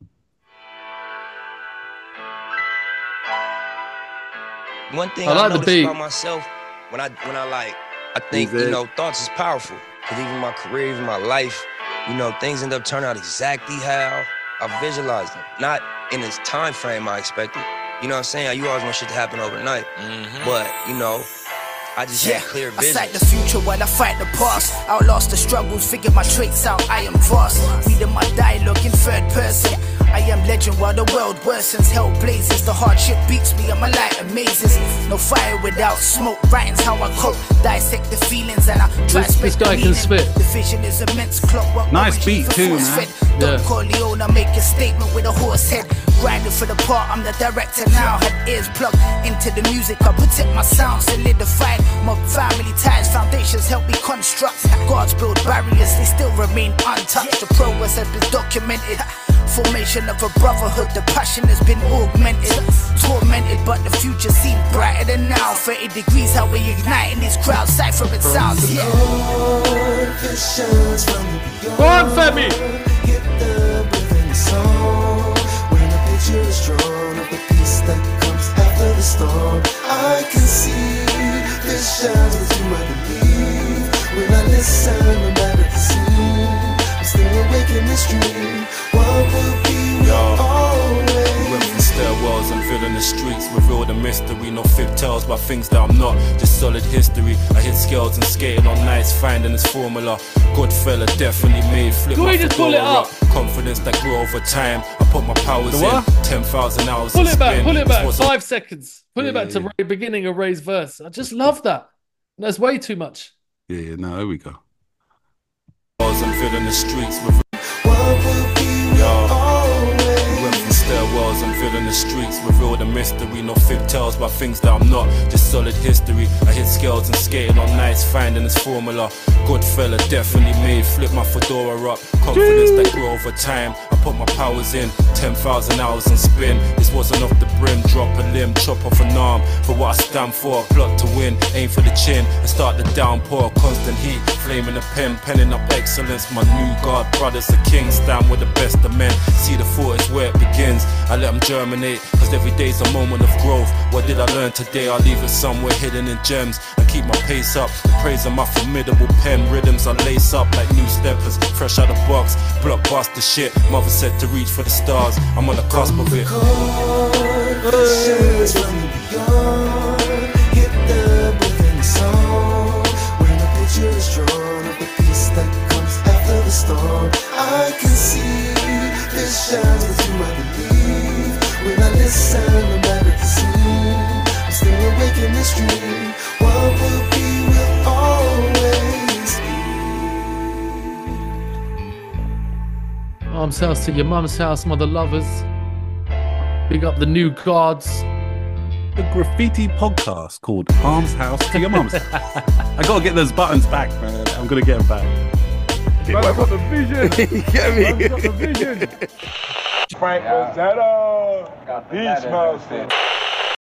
One thing I noticed about myself when I think, thoughts is powerful. Because even my career, even my life, things end up turning out exactly how I visualized them. Not in this time frame I expected. You know what I'm saying? You always want shit to happen overnight. But, I just had clear vision. I sight the future while I fight the past. Outlost the struggles, figure my traits out. I am vast. Reading my dialogue in third person. I am legend while the world worsens. Hell blazes, the hardship beats me and my light amazes. No fire without smoke, writing's how I cope. Dissect the feelings and I try to This guy can spit. The vision is immense, clockwork. Nice beat too, man. Don't call Leon, I make a statement with a horse head. Grinding for the part, I'm the director now. Had ears plugged into the music, I protect my sound, solidified my family ties. Foundations help me construct. Gods build barriers, they still remain untouched. The progress has been documented. Formation of a brotherhood, the passion has been augmented. Tormented, but the future seems brighter than now. 30 degrees, how we igniting these crowds, ciphering sounds. Yeah. Go on, Femi! Get the breath in the song. When a picture is drawn of the peace that comes after the storm, I can see visions with you, I believe. When I listen, no matter the scene, I'm still awake in this dream. What will be with always? Went from stairwells and filling the streets, reveal the mystery. No fib tales about things that I'm not, just solid history. I hit scales and skating on nights, finding this formula. Good fella, definitely made. Flip my fedora up. Confidence that grew over time. I put my powers in. 10,000 hours. Pull it back. 5 seconds. Pull it back to Ray, beginning of Ray's verse. I just love that. That's way too much. Yeah, no, here we go. I'm filling the streets with stairwells and filling the streets, reveal the mystery. No fib tales about things that I'm not, just solid history. I hit scales and skating on nights, finding this formula. Good fella, definitely made. Flip my fedora up. Confidence that grew over time. I put my powers in. 10,000 hours and spin. This wasn't off the brim. Drop a limb, chop off an arm. For what I stand for, plot to win. Aim for the chin and start the downpour. Constant heat, flame in the pen, penning up excellence. My new guard brothers are kings. Stand with the best of men. See the thought is where it begins. I let them germinate, cause every day's a moment of growth. What did I learn today? I'll leave it somewhere hidden in gems. I keep my pace up, the praise of my formidable pen. Rhythms I lace up like new steppers, fresh out the box. Blockbuster shit, mother said to reach for the stars. I'm on the cusp of it. Hit the breath in the song. When a picture is drawn of the peace that comes after the storm, I can see visions with you, I believe. When I listen, no matter the scene, I'm still awake in this dream. What will be will always Arms house to your mum's house, mother lovers. Big up the new gods. The graffiti podcast called Arms House to Your Mum's House. I gotta get those buttons back, man. I'm gonna get them back. I've got the vision. You get me? I've got the vision. Frank Rosetta. Beach Mouse.